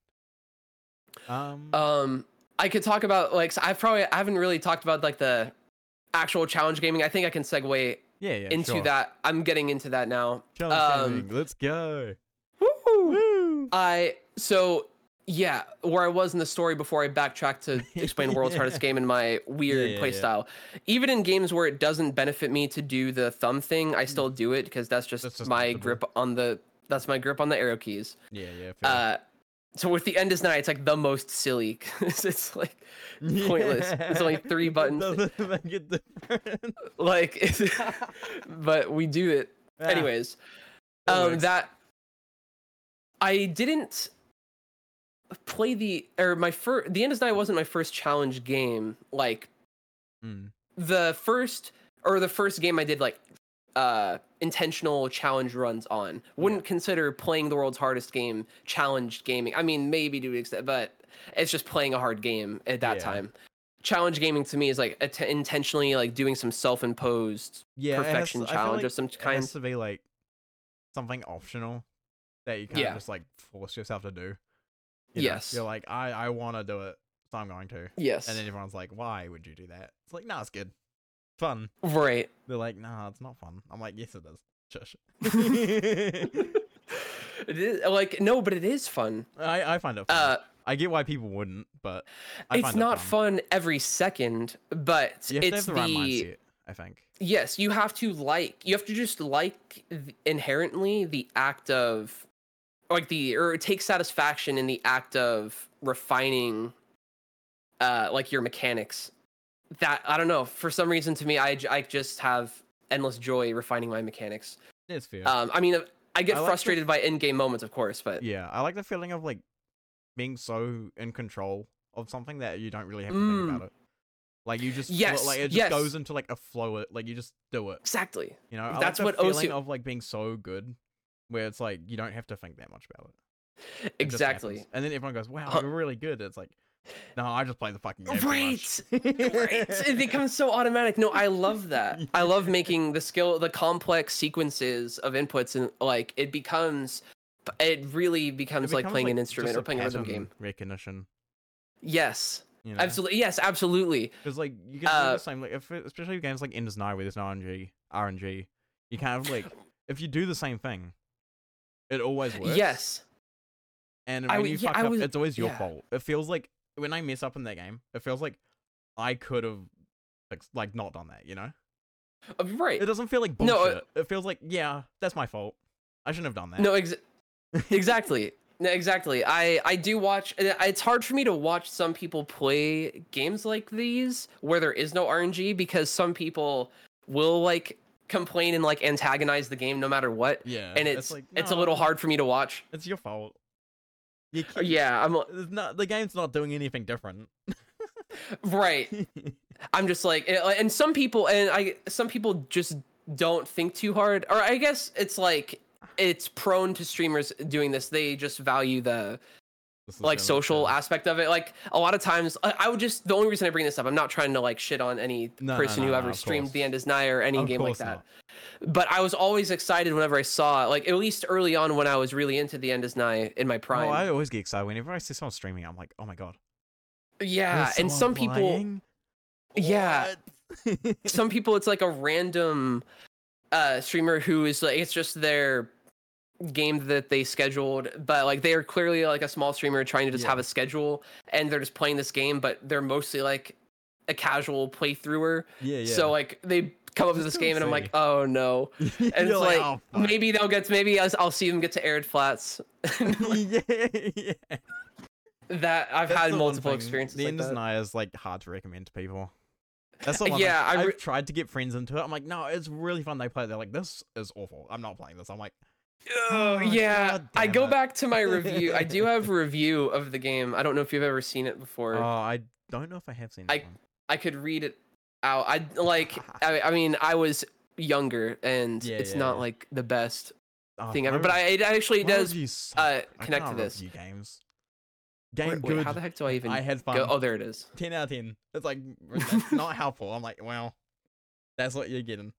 Um. um, I could talk about like so I've probably I haven't really talked about like the actual challenge gaming. I think I can segue yeah, yeah. into sure. that. I'm getting into that now. Challenge um, gaming, let's go. Woo! Woo! I so Yeah, where I was in the story before I backtracked to explain World's Yeah. Hardest Game in my weird Yeah, yeah, playstyle. Even in games where it doesn't benefit me to do the thumb thing, I still do it because that's just, That's just my comfortable. grip on the that's my grip on the arrow keys. Yeah, yeah. Fair. Uh, so with the End is Night, it's like the most silly because it's like pointless. It's only three buttons. It doesn't make it different. Like, it's, but we do it Ah, anyways. it Um, works. that I didn't play the or my first. The End is Night wasn't my first challenge game. Like Mm. the first or the first game I did like uh intentional challenge runs on. Wouldn't consider playing the World's Hardest Game challenge gaming. I mean, maybe to an extent, but it's just playing a hard game at that Yeah. time. Challenge gaming to me is like att- intentionally like doing some self-imposed Yeah, it has- perfection I feel challenge like of some it kind. has to be like something optional that you can't Yeah. just like force yourself to do. You know? Yes. You're like, I I want to do it, so I'm going to. Yes. And then everyone's like, why would you do that? It's like, nah, it's good, fun. Right. They're like, nah, it's not fun. I'm like, yes, it is. Shush. It is like no, but it is fun. I I find it fun. Uh, I get why people wouldn't, but I it's find it not fun. fun every second, but You have to it's have the right the mindset, I think. yes, you have to like you have to just like th- inherently the act of like the or take satisfaction in the act of refining uh like your mechanics. That I don't know, for some reason to me I, j- I just have endless joy refining my mechanics. It's fair. Um I mean I get I like the- frustrated by in-game moments of course, but Yeah, I like the feeling of like being so in control of something that you don't really have to Mm. think about it. Like you just flo- Yes, like it just yes. goes into like a flow. Like you just do it. exactly. You know, I That's like what the O feeling C of like being so good, where it's like you don't have to think that much about it. It just Exactly. happens. And then everyone goes, "Wow, Uh, you're really good." It's like, no, I just play the fucking game. too Right, much." right. It becomes so automatic. No, I love that. I love making the skill, the complex sequences of inputs, and like it becomes, it really It becomes like becomes, playing an just instrument or a playing a rhythm pattern game. recognition. Yes, You know? absolutely. Yes, absolutely. Because like you can do Uh, the same, like if, especially with games like Enders Night where there's no R N G, R N G, you kind of like if you do the same thing, it always works. Yes. And I when w- you yeah, fuck I up, was- it's always your yeah. fault. It feels like when I mess up in that game, it feels like I could have like, like not done that. You know, Uh, Right. it doesn't feel like bullshit. No, uh, it feels like yeah, that's my fault. I shouldn't have done that. No, ex- exactly. No, exactly. I I do watch. uh, It's hard for me to watch some people play games like these where there is no R N G because some people will like complain and like antagonize the game no matter what, Yeah, and it's like it's a little no, hard for me to watch. It's your fault. You Uh, keep, Yeah, I'm it's not the game's not doing anything different. right. I'm just like, eh, and some people, and I some people just don't think too hard, or I guess it's like it's prone to streamers doing this. They just value the This is like gonna- social yeah. aspect of it. Like a lot of times, I, I would just the only reason I bring this up, I'm not trying to like shit on any No, no, person no, who no, ever of streamed course. The End is Nigh or any Of game like course that. not. But I was always excited whenever I saw, like at least early on when I was really into The End is Nigh in my prime. Oh, I always get excited whenever I see someone streaming. I'm like, oh my god. yeah, there's and some someone people, playing? yeah. What? some people it's like a random uh streamer who is like it's just their game that they scheduled, but like they are clearly like a small streamer trying to just Yeah. have a schedule and they're just playing this game, but they're mostly like a casual playthrougher. yeah, yeah. So like they come up with Just this go game and I'm see. like, oh no. And You're it's like, oh, fuck. maybe they'll get to, maybe I'll, I'll see them get to Arid Flats. yeah, yeah. That I've That's had the one multiple thing. experiences The like Enders that. Night is like hard to recommend to people. That's the one. Yeah, thing. I re- I've tried to get friends into it. I'm like, no, it's really fun. They play. They're like, this is awful. I'm not playing this. I'm like, Oh, oh, yeah, God I damn go it. back to my review. I do have a review of the game. I don't know if you've ever seen it before. oh, I don't know if I have seen I- that one. I could read it out. I like. I, I mean, I was younger, and Yeah, it's yeah, not yeah. like the best Oh, thing ever. my But re- I it actually my does reviews suck. uh, I connect to can't this. review games. Game Wait, good. wait, how the heck do I even I had fun. go? Oh, there it is. ten out of ten. It's like that's not helpful. I'm like, well, that's what you're getting.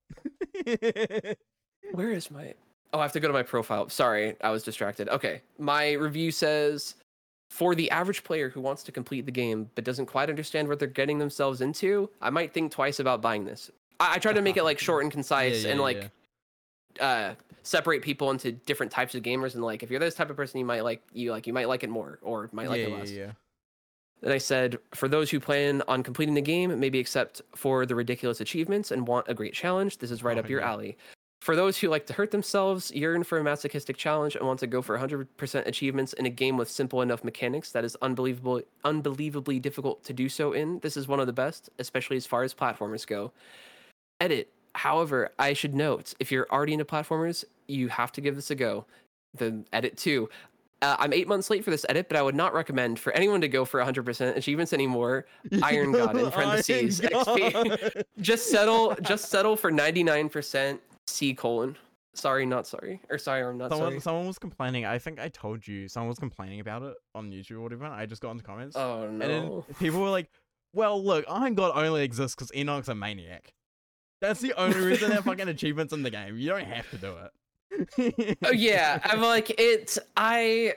Where is my? Oh, I have to go to my profile. Sorry, I was distracted. Okay, my review says, for the average player who wants to complete the game but doesn't quite understand what they're getting themselves into, I might think twice about buying this. I, I try to make it like short and concise Yeah, and yeah, like yeah. uh separate people into different types of gamers, and like if you're this type of person, you might like you like you might like it more or might like yeah, it less. yeah, yeah. Then I said, for those who plan on completing the game, maybe except for the ridiculous achievements and want a great challenge, this is right Oh, up your yeah. alley. For those who like to hurt themselves, yearn for a masochistic challenge, and want to go for one hundred percent achievements in a game with simple enough mechanics that is unbelievable, unbelievably difficult to do so in, this is one of the best, especially as far as platformers go. Edit. However, I should note, if you're already into platformers, you have to give this a go. The edit two. Uh, I'm eight months late for this edit, but I would not recommend for anyone to go for one hundred percent achievements anymore. Iron God in parentheses Iron X P. God. just settle, just settle for ninety-nine percent C colon. Sorry, not sorry, or sorry, I'm not Someone, sorry. someone was complaining. I think I told you. Someone was complaining about it on YouTube or whatever. I just got into comments, Oh and then no. people were like, "Well, look, Iron God only exists because Enoch's a maniac. That's the only reason there are fucking achievements in the game. You don't have to do it." Oh yeah, I'm like it. I.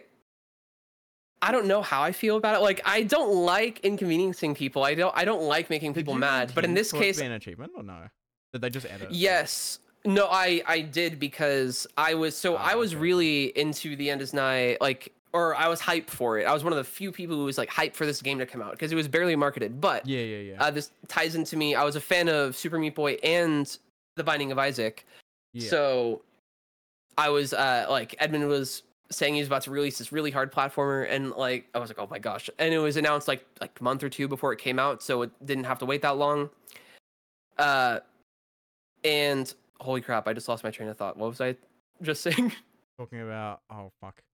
I don't know how I feel about it. Like I don't like inconveniencing people. I don't. I don't like making Did people you mad. But in intend this for it to case, be an achievement or no? Did they just add it? yes. No, I I did because I was so Ah, I was okay. really into The End is Nigh, like, or I was hyped for it. I was one of the few people who was like hyped for this game to come out because it was barely marketed. But Yeah, yeah, yeah. uh, this ties into me. I was a fan of Super Meat Boy and The Binding of Isaac. yeah. So I was uh like Edmund was saying he was about to release this really hard platformer, and like I was like, oh my gosh. And it was announced like like a month or two before it came out, so it didn't have to wait that long. Uh and holy crap, I just lost my train of thought. What was I just saying? Talking about oh fuck.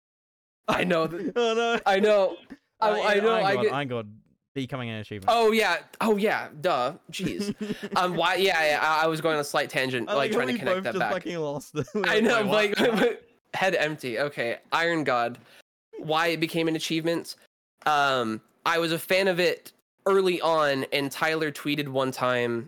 I know that, Oh no. I know. I, Uh, I know Iron I God, get Iron God becoming an achievement. Oh yeah. Oh yeah. Duh. Jeez. um why yeah, yeah I, I was going on a slight tangent, I like how trying to we connect both that just back. fucking lost it. I know, Wait, like what? head empty. Okay, Iron God. Why it became an achievement? Um, I was a fan of it early on, and Tyler tweeted one time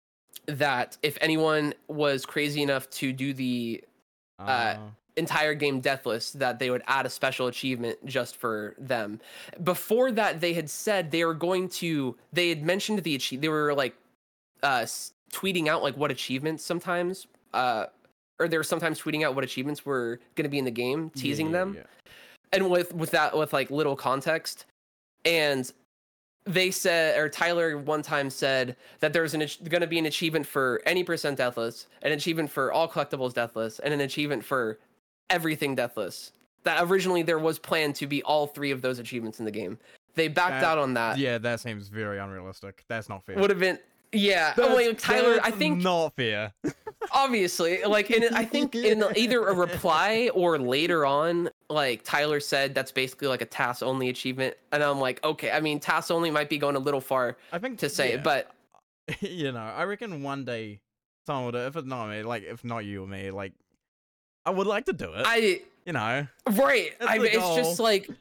that if anyone was crazy enough to do the uh, Oh. entire game deathless, that they would add a special achievement just for them. Before that, they had said they were going to. They had mentioned the achieve. They were like uh, s- tweeting out like what achievements sometimes. Uh, or they were sometimes tweeting out what achievements were going to be in the game, Yeah, teasing yeah, them, yeah. and with with that with like little context. And they said, or Tyler one time said that there's an going to be an achievement for any percent deathless, an achievement for all collectibles deathless, and an achievement for everything deathless. That originally there was planned to be all three of those achievements in the game. They backed That- out on that. Yeah, that seems very unrealistic. That's not fair. Would have been. Yeah, oh, That's- wait, Tyler. I that's think not fair. obviously, like, in I think in either a reply or later on, like Tyler said that's basically like a task only achievement, and I'm like, okay. I mean, task only might be going a little far I think to say, yeah. but you know, I reckon one day someone would, if it's not me, like if not you or me, like I would like to do it. I you know, right. That's I the it's just goal. like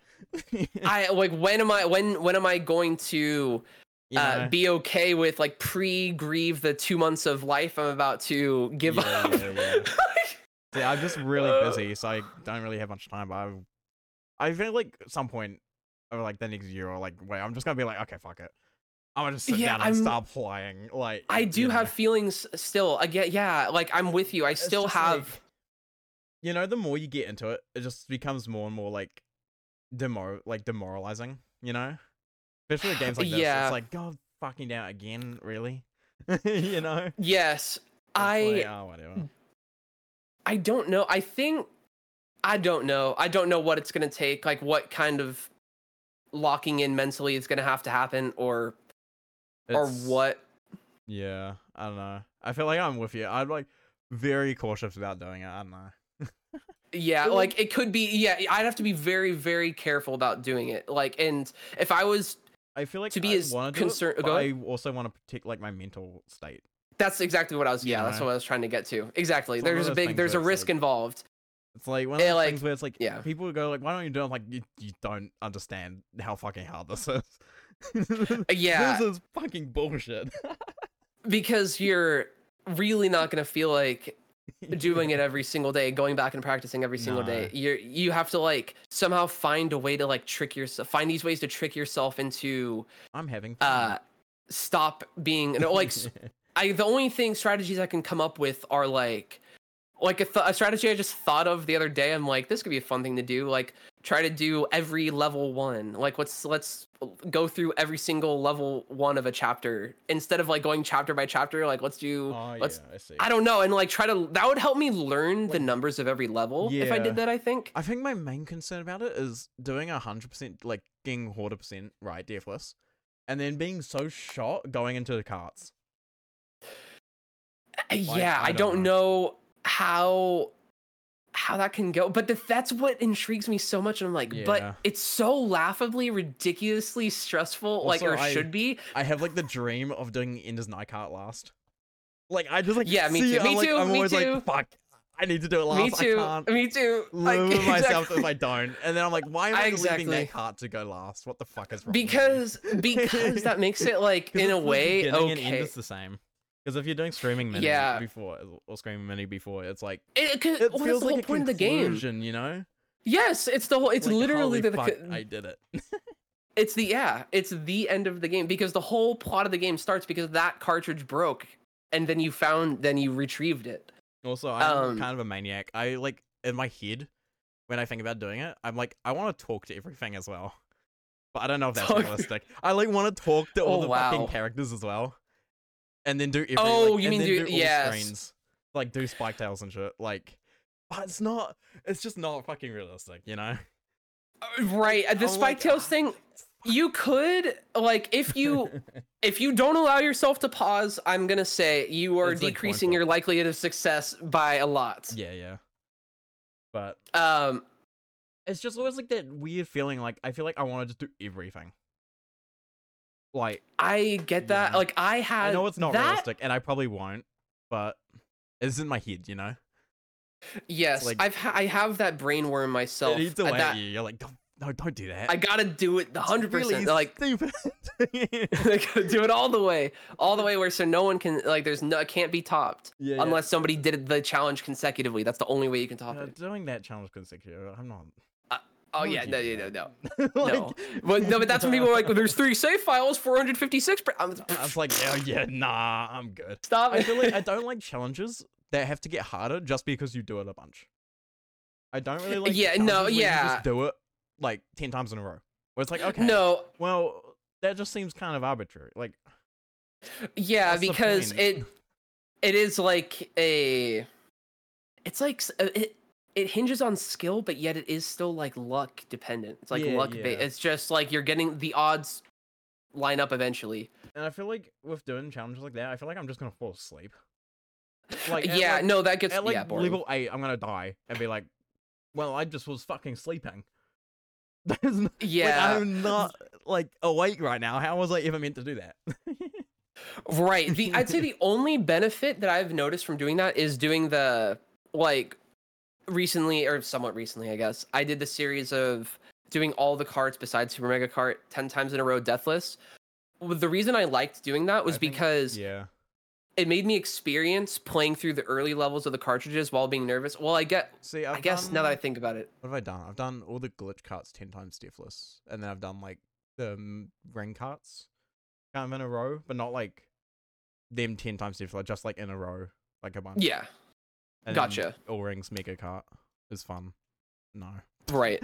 I like when am I when when am I going to you uh, know? be okay with like pre-grieve the two months of life I'm about to give Yeah, up? yeah, yeah. See, I'm just really busy, so I don't really have much time. But I, I feel like at some point, or like the next year, or like wait, I'm just gonna be like, okay, fuck it. I'm gonna just sit Yeah, down and I'm- start playing. Like I do you know. have feelings still. I get yeah, like I'm with you. I It's still just have. like, you know, the more you get into it, it just becomes more and more like demor like demoralizing. You know, especially with games like this. Yeah. It's like God fucking down again, really. you know. Yes, It's I. like, oh, whatever. I don't know. I think I don't know. I don't know what it's gonna take. Like what kind of locking in mentally is gonna have to happen, or or It's- what. Yeah, I don't know. I feel like I'm with you. I'm like very cautious about doing it. I don't know. Yeah, Well- like it could be. Yeah, I'd have to be very, very careful about doing it. Like, and if I was, I feel like To be I as wanna do concern- it, go but I ahead. also want to protect like my mental state. that's exactly what I was. You Yeah, that's know. what I was trying to get to. Exactly. It's one of There's a those big. things There's a where it's risk like- involved. It's like one of Yeah, those like- things where it's like yeah. people would go like, "Why don't you do it?" I'm like, you, you don't understand how fucking hard this is. Yeah. this is fucking bullshit. Because you're really not gonna feel like doing it every single day, going back and practicing every single No. day. You're you have to like somehow find a way to like trick yourself, find these ways to trick yourself into I'm having uh fun. stop being no, like s- I the only thing strategies I can come up with are like like a, th- a strategy I just thought of the other day. I'm like, this could be a fun thing to do. Like, try to do every level one. Like, let's let's go through every single level one of a chapter instead of like going chapter by chapter. Like, let's do. Oh let's. yeah, I see. I don't know, and like try to. That would help me learn the numbers of every level if I Yeah. did that. I think. I think my main concern about it is doing a hundred percent, like getting one hundred percent right, deathless, and then being so shot going into the carts. Yeah, I I don't don't know how how that can go, but th- that's what intrigues me so much. And I'm like, Yeah. but it's so laughably, ridiculously stressful, like Also, or I- should be. I have like the dream of doing Ender's Night Cart last. Like I just like Yeah, me see, too, I'm, me like, too, I'm me always too. like fuck. I need to do it last. Me too. I can't Me too. live Like, with myself exactly. if I don't. And then I'm like, why am I Exactly. leaving that cart to go last? What the fuck is wrong? with me? because because that makes it like 'Cause in it's a the way beginning and end okay. is the same. Because if you're doing streaming mini Yeah. before or streaming mini before, it's like It, it, it well, that's feels the like whole a point of the game. conclusion, you know? Yes, it's the whole. It's Like, literally holy the. fuck, the I did it. It's the yeah. It's the end of the game because the whole plot of the game starts because that cartridge broke, and then you found, then you retrieved it. Also, I'm Um, kind of a maniac. I like in my head when I think about doing it, I'm like, I want to talk to everything as well. But I don't know if that's Talk- realistic. I like want to talk to all Oh, the wow. fucking characters as well, and then do every. Oh, like, you and mean then do- do all the yes. screens, like do spike tails and shit. Like, but it's not. It's just not fucking realistic, you know. Uh, Right, uh, the I'm Spike like, Tails "Ah, thing. You could like if you if you don't allow yourself to pause, I'm gonna say you are It's like decreasing coin your likelihood of success by a lot. yeah, yeah. But Um, it's just always like that weird feeling. Like I feel like I want to just do everything. Like I get that. Yeah. Like I had. I know it's not that, realistic, and I probably won't, but it's in my head, you know. Yes, like- I've ha- I have that brain worm myself. It eats uh, away that- at you. You're like, don't, no, don't do that. I gotta do it the It's hundred really percent. Like stupid. I gotta do it all the way, all the way where so no one can like. There's no it can't be topped yeah, yeah. unless somebody did the challenge consecutively. That's the only way you can top Uh, it. doing that challenge consecutive, I'm not. Oh Why yeah, would no, you no, do no, that? no. Like, No. But no, but that's when people are like, well, "There's three save files, four hundred fifty-six." Per-. I'm, I was like, yeah, yeah, nah, I'm good. Stop I it. feel like I don't like challenges that have to get harder just because you do it a bunch. I don't really like. Yeah, challenges no, where you yeah. just do it like ten times in a row. Where it's like, okay, No, well, that just seems kind of arbitrary. Like, yeah, What's the because point? it it is like a, it's like s- uh, it it hinges on skill, but yet it is still like luck dependent. It's like Yeah, luck. yeah. Ba- it's just like you're getting the odds line up eventually. and I feel like with doing challenges like that, I feel like I'm just gonna fall asleep. Like, at, yeah, like, no, that gets at like yeah boring. level eight, I'm gonna die and be like, well, I just was fucking sleeping. There's no, Yeah. like, I'm not like awake right now. How was I ever meant to do that? Right. The I'd say the only benefit that I've noticed from doing that is doing the like recently or somewhat recently, I guess. I did the series of doing all the carts besides Super Mega Kart ten times in a row deathless. Well, the reason I liked doing that was I think- because yeah, it made me experience playing through the early levels of the cartridges while being nervous. Well, I get see, I've I guess done, now that I think about it. what have I done? I've done all the glitch carts ten times deathless, and then I've done like the um, ring carts kind of in a row, but not like them ten times deathless, just like in a row, like a bunch. Yeah. And then Gotcha. All rings mega cart is fun. No. Right.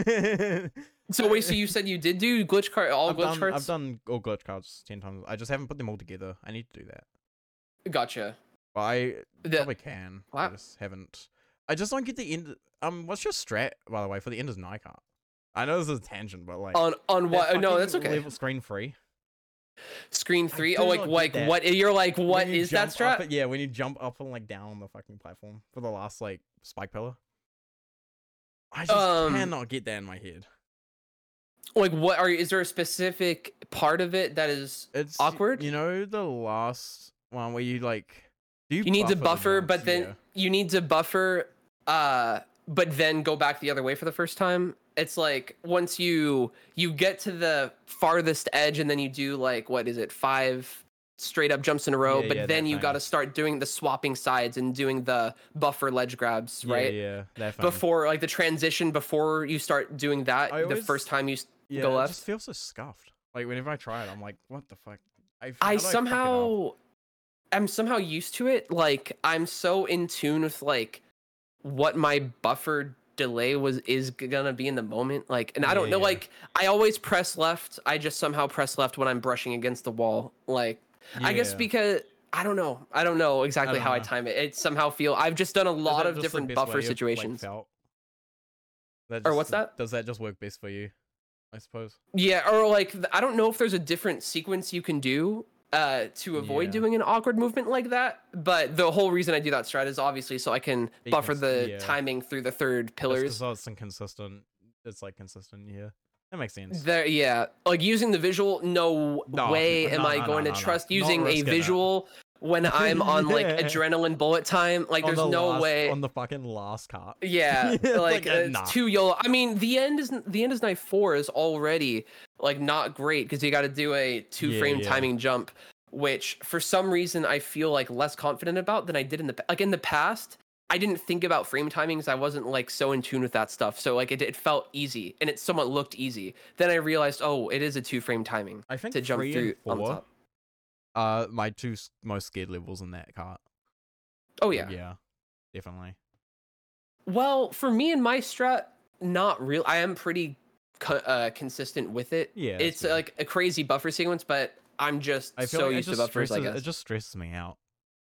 So wait, so you said you did do glitch cart all I've glitch done, carts? I've done all glitch carts ten times. I just haven't put them all together. I need to do that. Gotcha. But I The- probably can. I Wow. just haven't. I just don't get the end. Um, what's your strat, by the way, for the Ender's Night cart? I know this is a tangent, but like on on that what? No, fucking that's okay. Level screen free. Screen I three. do Oh, like not get like that. what? You're like, When what you is that jump up strat? it- yeah, when you jump up and like down on the fucking platform for the last like spike pillar. I just Um, cannot get that in my head. Like what are? Is there a specific part of it that is? It's awkward? You know the last one where you like do You need to the buffer, jumps? but then Yeah. you need to buffer, uh, but then go back the other way for the first time. It's like once you you get to the farthest edge, and then you do like what is it, five straight up jumps in a row, Yeah, but yeah, then that you thing. got to start doing the swapping sides and doing the buffer ledge grabs, right? Yeah, yeah, that thing. Before like the transition, before you start doing that, I the always- first time you s- yeah, go it left. just feels so scuffed. Like whenever I try it, I'm like, what the fuck? I, how I do fuck it up? somehow I'm somehow used to it. Like I'm so in tune with like what my buffer delay was is gonna be in the moment. Like, and I don't Yeah, know. yeah. Like, I always press left. I just somehow press left when I'm brushing against the wall. Like, I guess Yeah. because I don't know. I don't know exactly don't how I know. time it. It somehow feel. I've just done a Is lot that of just the different best buffer way you've, like, situations. felt? That Or just- what's that? Does that just work best for you? I suppose. Yeah, or like th- I don't know if there's a different sequence you can do uh to avoid Yeah. doing an awkward movement like that, but the whole reason I do that strat is obviously so I can Be buffer cons- the yeah. timing through the third pillars. Because it's inconsistent. It's like consistent. Yeah, that makes sense. There, yeah, like using the visual. No, No, way no, am I no, going no, to no, trust not using a risking it. visual when I'm on like Yeah. adrenaline bullet time. Like, On there's the no last- way. on the fucking last cart. Yeah, It's like, like, uh, it's nah. too YOLO. I mean, the end is the end is knife four is already like not great because you got to do a two Yeah, frame yeah. timing jump, which for some reason I feel like less confident about than I did in the like in the past. I didn't think about frame timings. I wasn't like so in tune with that stuff. So like it, it felt easy and it somewhat looked easy. Then I realized, oh, it is a two frame timing I think to jump three through and on the four top. are my two s- most scared levels in that cart. Oh yeah. Yeah, definitely. Well, for me and my strat, not real. I am pretty co- uh, consistent with it. Yeah, that's it's good. like a crazy buffer sequence, but I'm just I feel so like it used to just buffers. I stresses, guess. it just stresses me out.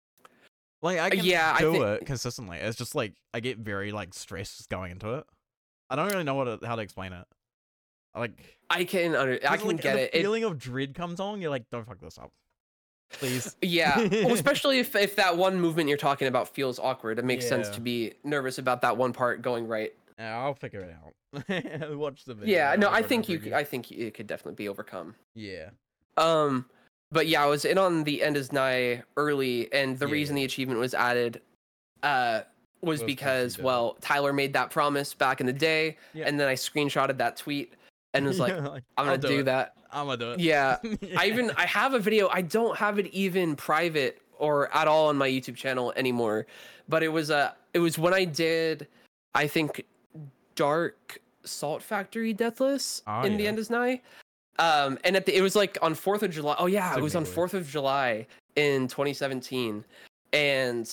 Like I can yeah, I do thi- it consistently. It's just like I get very like stressed just going into it. I don't really know what it, how to explain it. Like I can under. I 'cause, can like, get the it. It- feeling of dread comes on. You're like, don't fuck this up, please. Yeah, well, especially if if that one movement you're talking about feels awkward, it makes sense Yeah. to be nervous about that one part going right. Yeah, I'll figure it out. Watch the video. Yeah, no, over I and think over you. c- again. I think it could definitely be overcome. Yeah. Um, but yeah, I was in on the end is nigh early, and the reason Yeah. the achievement was added, uh, was Was 'cause you because did it. well, Tyler made that promise back in the day, Yeah. and then I screenshotted that tweet and was like, Yeah, like, I'm I'll gonna do it. that. I'm gonna do it. Yeah, I even I have a video. I don't have it even private or at all on my YouTube channel anymore, but it was uh it was when I did, I think, Dark Salt Factory Deathless Oh, in the yeah. end is nigh. Um, and at the, it was like on fourth of July. Oh yeah, it was on Technically. fourth of July in twenty seventeen, and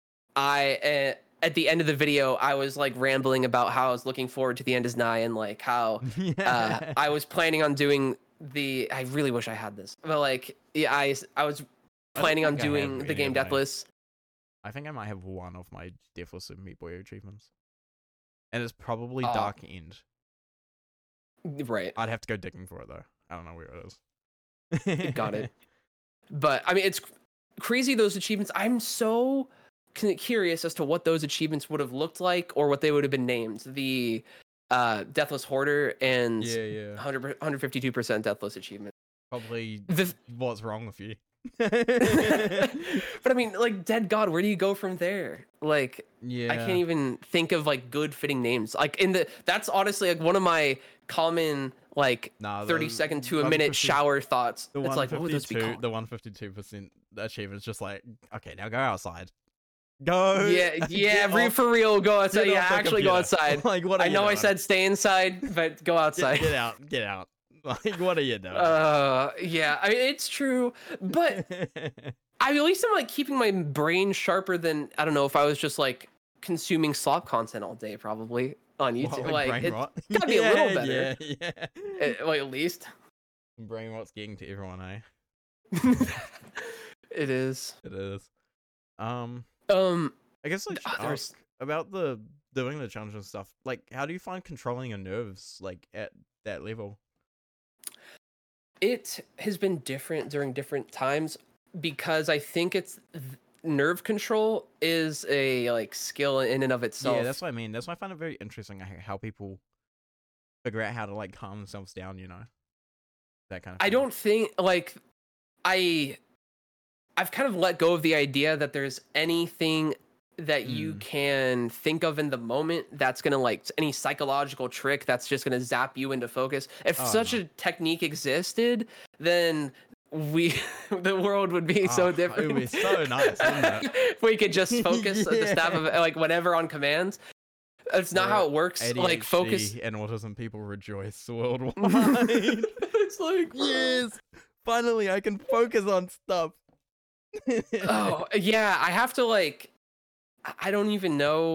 I uh, at the end of the video I was like rambling about how I was looking forward to the end is nigh and like how uh, I was planning on doing the. I really wish I had this, but like yeah, I I was planning on think I have doing the any game of my- Deathless. I think I might have one of my Deathless and Meat Boy achievements, and it's probably Ah. Dark End. Right. I'd have to go digging for it though. I don't know where it is. Got it. But I mean, it's cr- crazy those achievements. I'm so c- curious as to what those achievements would have looked like or what they would have been named. The uh, Deathless Hoarder and Yeah, yeah. one hundred, one hundred fifty-two percent Deathless achievement. Probably The, what's wrong with you? but I mean, like, Dead God, where do you go from there? Like, Yeah. I can't even think of like good fitting names. Like in the that's honestly like one of my common like Nah, the thirty second to a one minute fifty shower thoughts. The It's like what would those be 152, called? the one fifty-two percent achievement is just like, okay, now go outside. Go. Yeah, Get yeah, re- off- for real, go outside. get Yeah, off the actually go computer. outside. Like, what are I you know I doing? said stay inside, but go Get, outside. get out, get out. Like, what are you doing? Uh, yeah, I mean it's true, but I at least I'm like keeping my brain sharper than I don't know if I was just like consuming slop content all day, probably on What, YouTube. like like brain it's rot? gotta be a little Yeah, better. Yeah, yeah. uh, like at least Brain rot's getting to everyone, eh? it is. It is. Um, Um, I guess I should Ah, there's- ask about the doing the challenge and stuff. Like, how do you find controlling your nerves like at that level? it has been different during different times because I think it's th- nerve control is a like skill in and of itself. Yeah, that's what I mean. That's why I find it very interesting how- how people figure out how to like calm themselves down. You know, that kind of. I thing. don't think like I I've kind of let go of the idea that there's anything that you Mm. can think of in the moment that's gonna like any psychological trick that's just gonna zap you into focus. If Oh, such no. a technique existed, then we the world would be Ah, so it different. would be so nice, wouldn't it? If we could just focus at the snap Yeah. of like whatever on commands. That's not Where how it works. A D H D Like focus. and autism people rejoice worldwide. It's like Yes, finally I can focus on stuff. oh yeah, I have to like I- I don't even know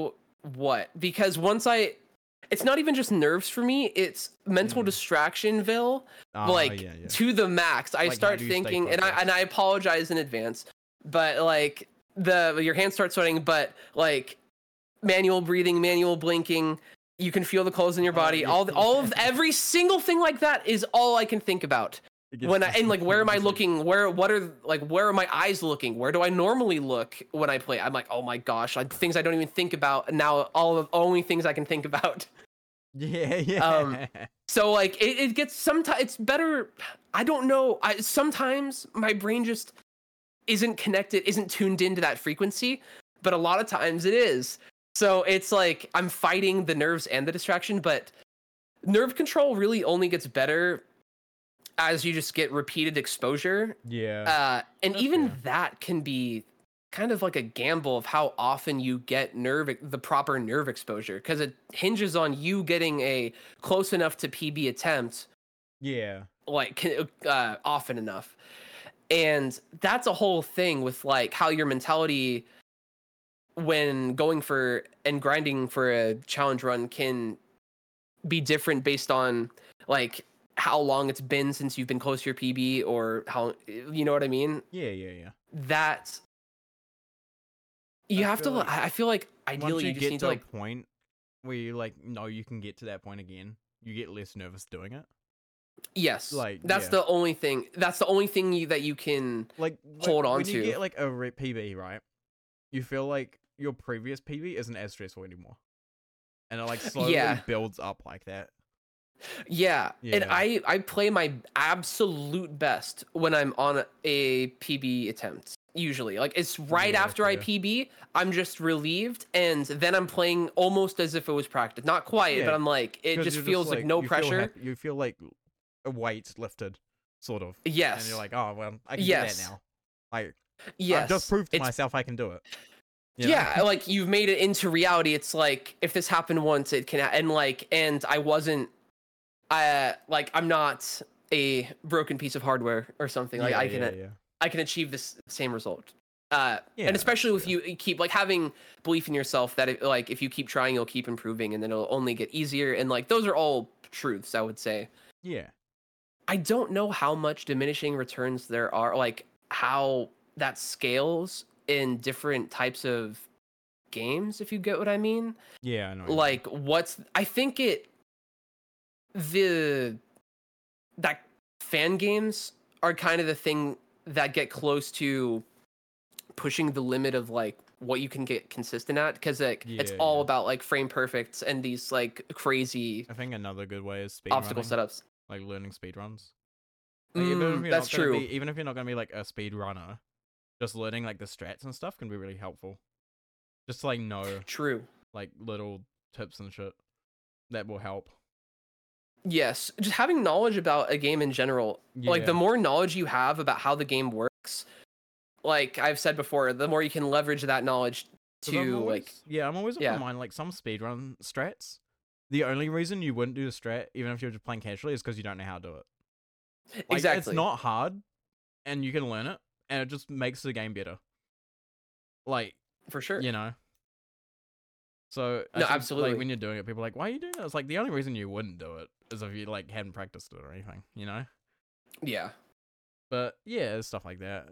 what, because once I, it's not even just nerves for me, it's mental Mm. distractionville, Ah, like yeah, yeah. to the max. I Like, how start do you stay thinking, and I focused? and I apologize in advance, but like the your hands start sweating, but like manual breathing, manual blinking, you can feel the clothes in your Oh, body. yeah, All the, all of yeah. every single thing like that is all I can think about. It gets When I, just- and like, where am I it's like- looking? Where what are like where are my eyes looking? Where do I normally look when I play? I'm like, oh my gosh, like things I don't even think about. And now all of only things I can think about. Yeah, yeah. Um, So like it, it gets sometimes it's better. I don't know. I sometimes my brain just isn't connected, isn't tuned into that frequency, but a lot of times it is. So it's like I'm fighting the nerves and the distraction, but nerve control really only gets better as you just get repeated exposure. yeah. Uh, and That's even fair. that can be kind of like a gamble of how often you get nerve the proper nerve exposure, because it hinges on you getting a close enough to P B attempt yeah. like uh, often enough. And that's a whole thing with like how your mentality when going for and grinding for a challenge run can be different based on like how long it's been since you've been close to your P B, or how, you know what I mean? Yeah, yeah, yeah. That you I have to feel like I I feel like ideally Once you, you just get need to to like a point where you like know you can get to that point again, you get less nervous doing it. yes, like, that's yeah. the only thing that's the only thing you that you can Like, Hold like, on when you to. get like a re- P B, right? You feel like your previous P B isn't as stressful anymore, and it like slowly Yeah. builds up like that. Yeah. And Yeah. I I play my absolute best when I'm on a P B attempt. Usually, like it's right Yeah, after I fair. P B, I'm just relieved, and then I'm playing almost as if it was practice. Not quite, Yeah, but I'm like, it 'Cause just you're feels like, no you feel pressure. happy- you feel like a weight lifted, sort of. Yes. And you're like, oh well, I can Yes. do that now. Like, yes. I've just proved to It's- myself I can do it. You know? Yeah, like you've made it into reality. It's like if this happened once, it can. And like, and I wasn't. I like I'm not a broken piece of hardware or something. Like yeah, I can. yeah, yeah. I can achieve this same result. Uh, Yeah, and especially if yeah. you keep like having belief in yourself that it, like if you keep trying, you'll keep improving, and then it'll only get easier. And like those are all truths, I would say. Yeah. I don't know how much diminishing returns there are, like how that scales in different types of games, if you get what I mean. Yeah, I know. what you mean. Like what's I think it the that fan games are kind of the thing that get close to pushing the limit of like what you can get consistent at, because like it's Yeah, all yeah. about like frame perfects and these like crazy I think another good way is speed obstacle running, setups. like learning speed runs. Like, even if Mm, you're that's not gonna true. Be, even if you're not gonna be like a speed runner, just learning like the strats and stuff can be really helpful. Just to, like know True. like little tips and shit that will help. Yes, just having knowledge about a game in general. Like the Yeah. more knowledge you have about how the game works, like I've said before, the more you can leverage that knowledge 'Cause I'm to always- like yeah, I'm always of yeah. the mind like some speedrun strats. The only reason you wouldn't do the strat, even if you're just playing casually, is because you don't know how to do it. Like, exactly. It's not hard, and you can learn it, and it just makes the game better. Like, for sure. you know. So I No, think, absolutely. Like when you're doing it, people are like, "Why are you doing that?" It's like the only reason you wouldn't do it is if you like hadn't practiced it or anything, you know. Yeah. But yeah, stuff like that.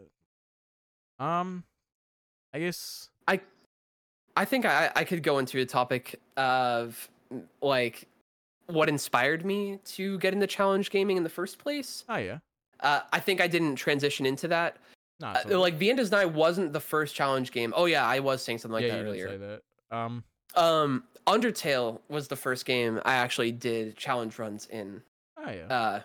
Um, I guess. I I think I I could go into a topic of like what inspired me to get into challenge gaming in the first place. Oh yeah. Uh, I think I didn't transition into that. No, Uh, it's all- like Vienda's Night wasn't the first challenge game. Oh yeah, I was saying something like yeah, that you earlier. did say that. Um. Um, Undertale was the first game I actually did challenge runs in. Oh yeah. Uh,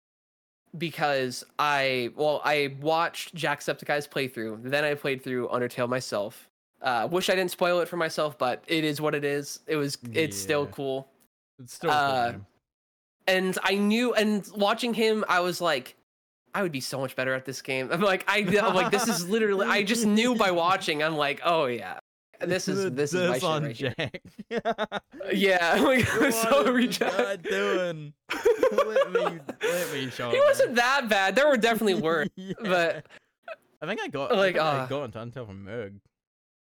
because I well I watched Jacksepticeye's playthrough, then I played through Undertale myself. Uh, wish I didn't spoil it for myself, but it is what it is. It was it's still Yeah. cool. It's still a cool uh, game. And I knew, and watching him, I was like, I would be so much better at this game. I'm like, I, I'm like, this is literally. I just knew by watching. I'm like, oh yeah, this is this is my shit on right here. Jack. Yeah, I'm like, What so is this reject. guy doing? let me let me show. He him, wasn't man. that bad. There were definitely worse, Yeah. but I think I got like, I think I uh, got into Undertale from Merg.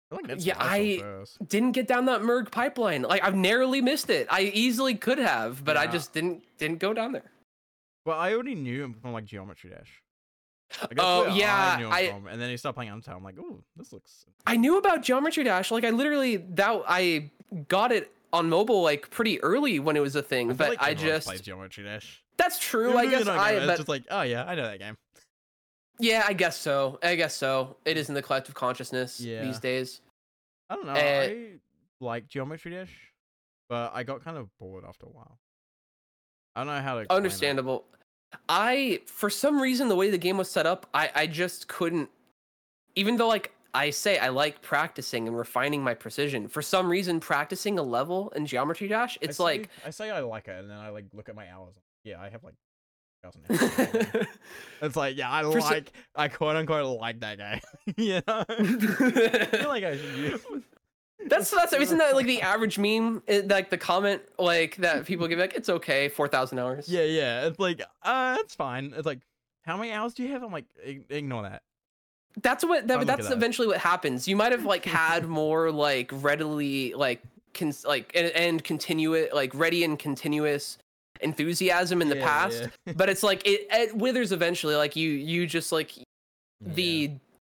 I feel like that's Yeah, what I saw I first. didn't get down that Merg pipeline. Like I've narrowly missed it. I easily could have, but I Yeah. just didn't didn't go down there. Well, I already knew him from like Geometry Dash. Like, that's Oh where yeah, I knew him I from, and then he started playing Undertale. I'm like, oh, this looks. I knew about Geometry Dash. Like I literally that I got it on mobile like pretty early when it was a thing, I feel but like I everyone's just played Geometry Dash. that's true. Even I though you guess don't know I it, but it's just like, oh yeah, I know that game. yeah, I guess so. I guess so. It is in the collective consciousness Yeah. these days. I don't know. Uh, I like Geometry Dash, but I got kind of bored after a while. I don't know how to. explain it. Understandable. I for some reason the way the game was set up, I I just couldn't. Even though like I say I like practicing and refining my precision, for some reason practicing a level in Geometry Dash, I it's say- like I say I like it, and then I like look at my hours. Yeah, I have like. thousand hours. It's like, yeah, I For so- like, I quote unquote like that game. You know, I feel like I should use. That's that's isn't that like the average meme? It, like the comment like that people give like it's okay four thousand hours. Yeah, yeah. It's like, uh, it's fine. It's like, how many hours do you have? I'm like, "Ig- ignore that. That's what that, I'll look that's at that. eventually what happens. You might have like had more like readily like cons- like and, and continuous like ready and continuous enthusiasm in the Yeah, past, yeah. but it's like it, it withers eventually. Like you you just like the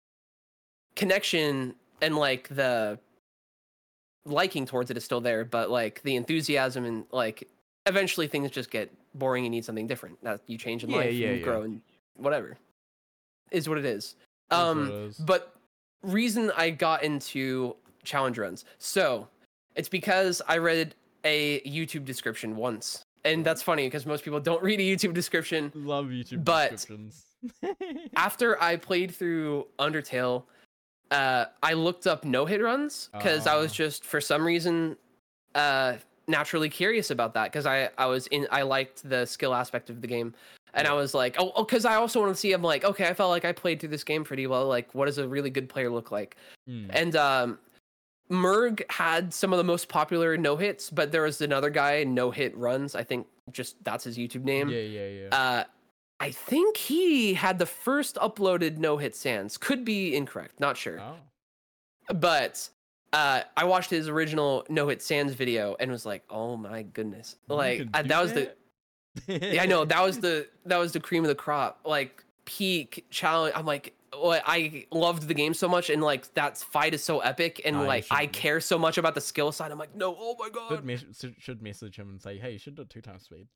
connection and like the liking towards it is still there, but like the enthusiasm and like eventually things just get boring. You need something different. That you change in Yeah, life, yeah, you yeah. grow, and whatever is what it is. Is what Um, it is. but reason I got into challenge runs, so it's because I read a YouTube description once, and that's funny because most people don't read a YouTube description. Love YouTube but- descriptions. After I played through Undertale, uh, I looked up no-hit runs because I was Oh. just for some reason uh, naturally curious about that because I I was in I liked the skill aspect of the game. And I was like, oh, because I also want to see. I'm like, okay, I felt like I played through this game pretty well. Like, what does a really good player look like? Hmm. And um, Merg had some of the most popular no hits, but there was another guy no hit runs. I think just that's his YouTube name. Yeah, yeah, yeah. Uh, I think he had the first uploaded no hit Sans. Could be incorrect, not sure. oh. But uh, I watched his original no hit Sans video and was like, oh my goodness, You like can I, do that was the. that? Yeah, I know that was the that was the cream of the crop, like peak challenge. I'm like, oh, I loved the game so much, and like that fight is so epic, and Ah, you like should- I care so much about the skill side. I'm like, no, oh my Should, god, mes- should- should message him and say, hey, you should do it two times speed.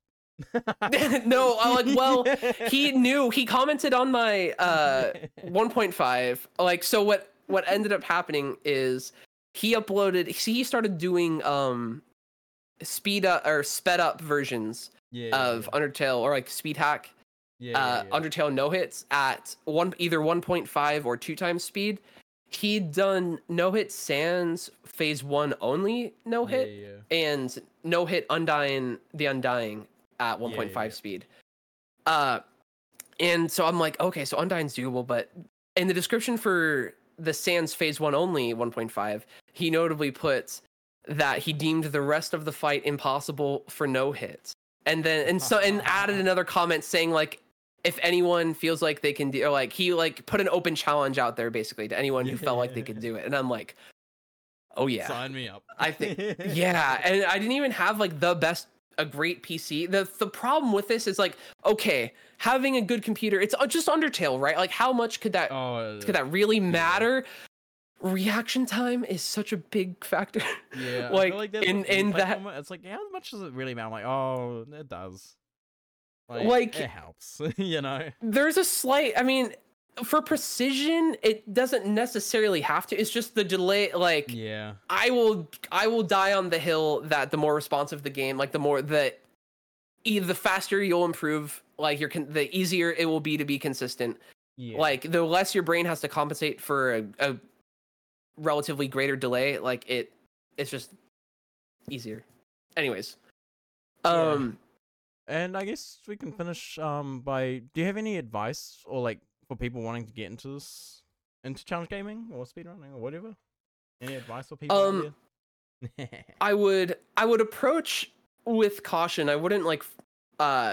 no. I like, well, he knew. He commented on my uh one point five. Like, so what? What ended up happening is he uploaded. See, he started doing um speed up or sped up versions yeah, of Undertale or like speed hack. yeah, uh, yeah, yeah. Undertale no hits at one either one point five or two times speed. He'd done no hit Sans phase one only no Yeah, hit yeah. and no hit Undying the Undying at one point five yeah. speed. Uh, and so I'm like, okay, so Undying's doable, but in the description for the Sans phase one only one point five, he notably puts that he deemed the rest of the fight impossible for no hits. And then and so and added another comment saying like if anyone feels like they can do or like he like put an open challenge out there basically to anyone who felt like they could do it. And I'm like, oh yeah. Sign me up. I think yeah, and I didn't even have like the best a great P C. The the problem with this is like okay, having a good computer, it's just Undertale, right? Like how much could that Oh, could that really matter? Reaction time is such a big factor. yeah. I like, feel like that's in- with any in that- platformer, it's like how much does it really matter? I'm like, oh, it does. Like- it helps, you know. There's a slight, I mean, for precision, it doesn't necessarily have to. It's just the delay. Like, Yeah. I will, I will die on the hill that the more responsive the game, like the more that, either the faster you'll improve, like you're, con- the easier it will be to be consistent. Yeah. Like the less your brain has to compensate for a, a relatively greater delay, like it, it's just easier. Anyways, Yeah. um. And I guess we can finish um by do you have any advice or like for people wanting to get into this into challenge gaming or speedrunning or whatever? Any advice for people? out Um, there? I would I would approach with caution. I wouldn't like f- uh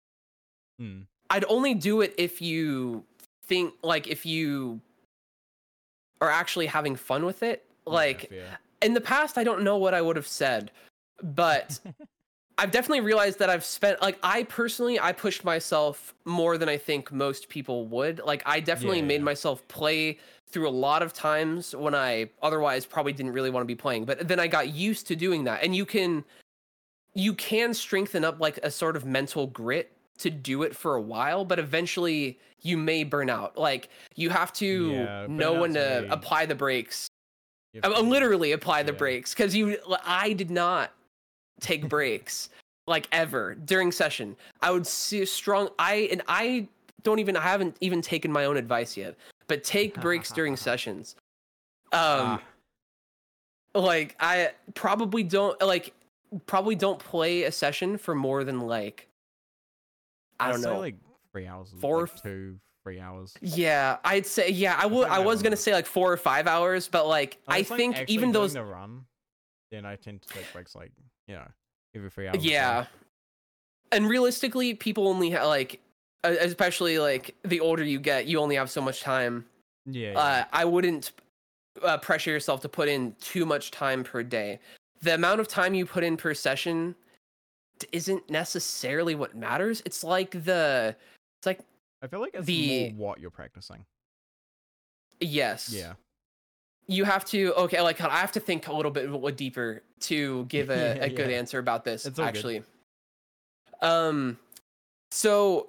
Hmm. I'd only do it if you think like if you are actually having fun with it. Like fair. in the past, I don't know what I would have said, but I've definitely realized that I've spent like I personally I pushed myself more than I think most people would. Like I definitely Yeah, made yeah. myself play through a lot of times when I otherwise probably didn't really want to be playing. But then I got used to doing that. And you can you can strengthen up like a sort of mental grit to do it for a while, but eventually you may burn out. Like you have to Yeah, know when burnout's to very- apply the brakes. You I have mean, to- literally apply the yeah. brakes because you I did not take breaks like ever during session. I would see a strong I and I don't even I haven't even taken my own advice yet, but take breaks during sessions. Um Ah. like I probably don't like probably don't play a session for more than like I I'd don't say, know. like three hours, Four- like two, three hours. Yeah, I'd say yeah, I would think I I was going to would. say like four or five hours, but like I Unless, like, think actually even doing those the run, then I tend to take breaks like you know every three hours. or so. yeah. And realistically, people only ha- like uh, especially like the older you get, you only have so much time. Yeah. yeah. Uh, I wouldn't uh, pressure yourself to put in too much time per day. The amount of time you put in per session d- isn't necessarily what matters. It's like the, it's like I feel like it's the- more what you're practicing. yes, Yeah. you have to. Okay, like I have to think a little bit more deeper to give a, a good Yeah. answer about this. It's all good. Actually, um, so.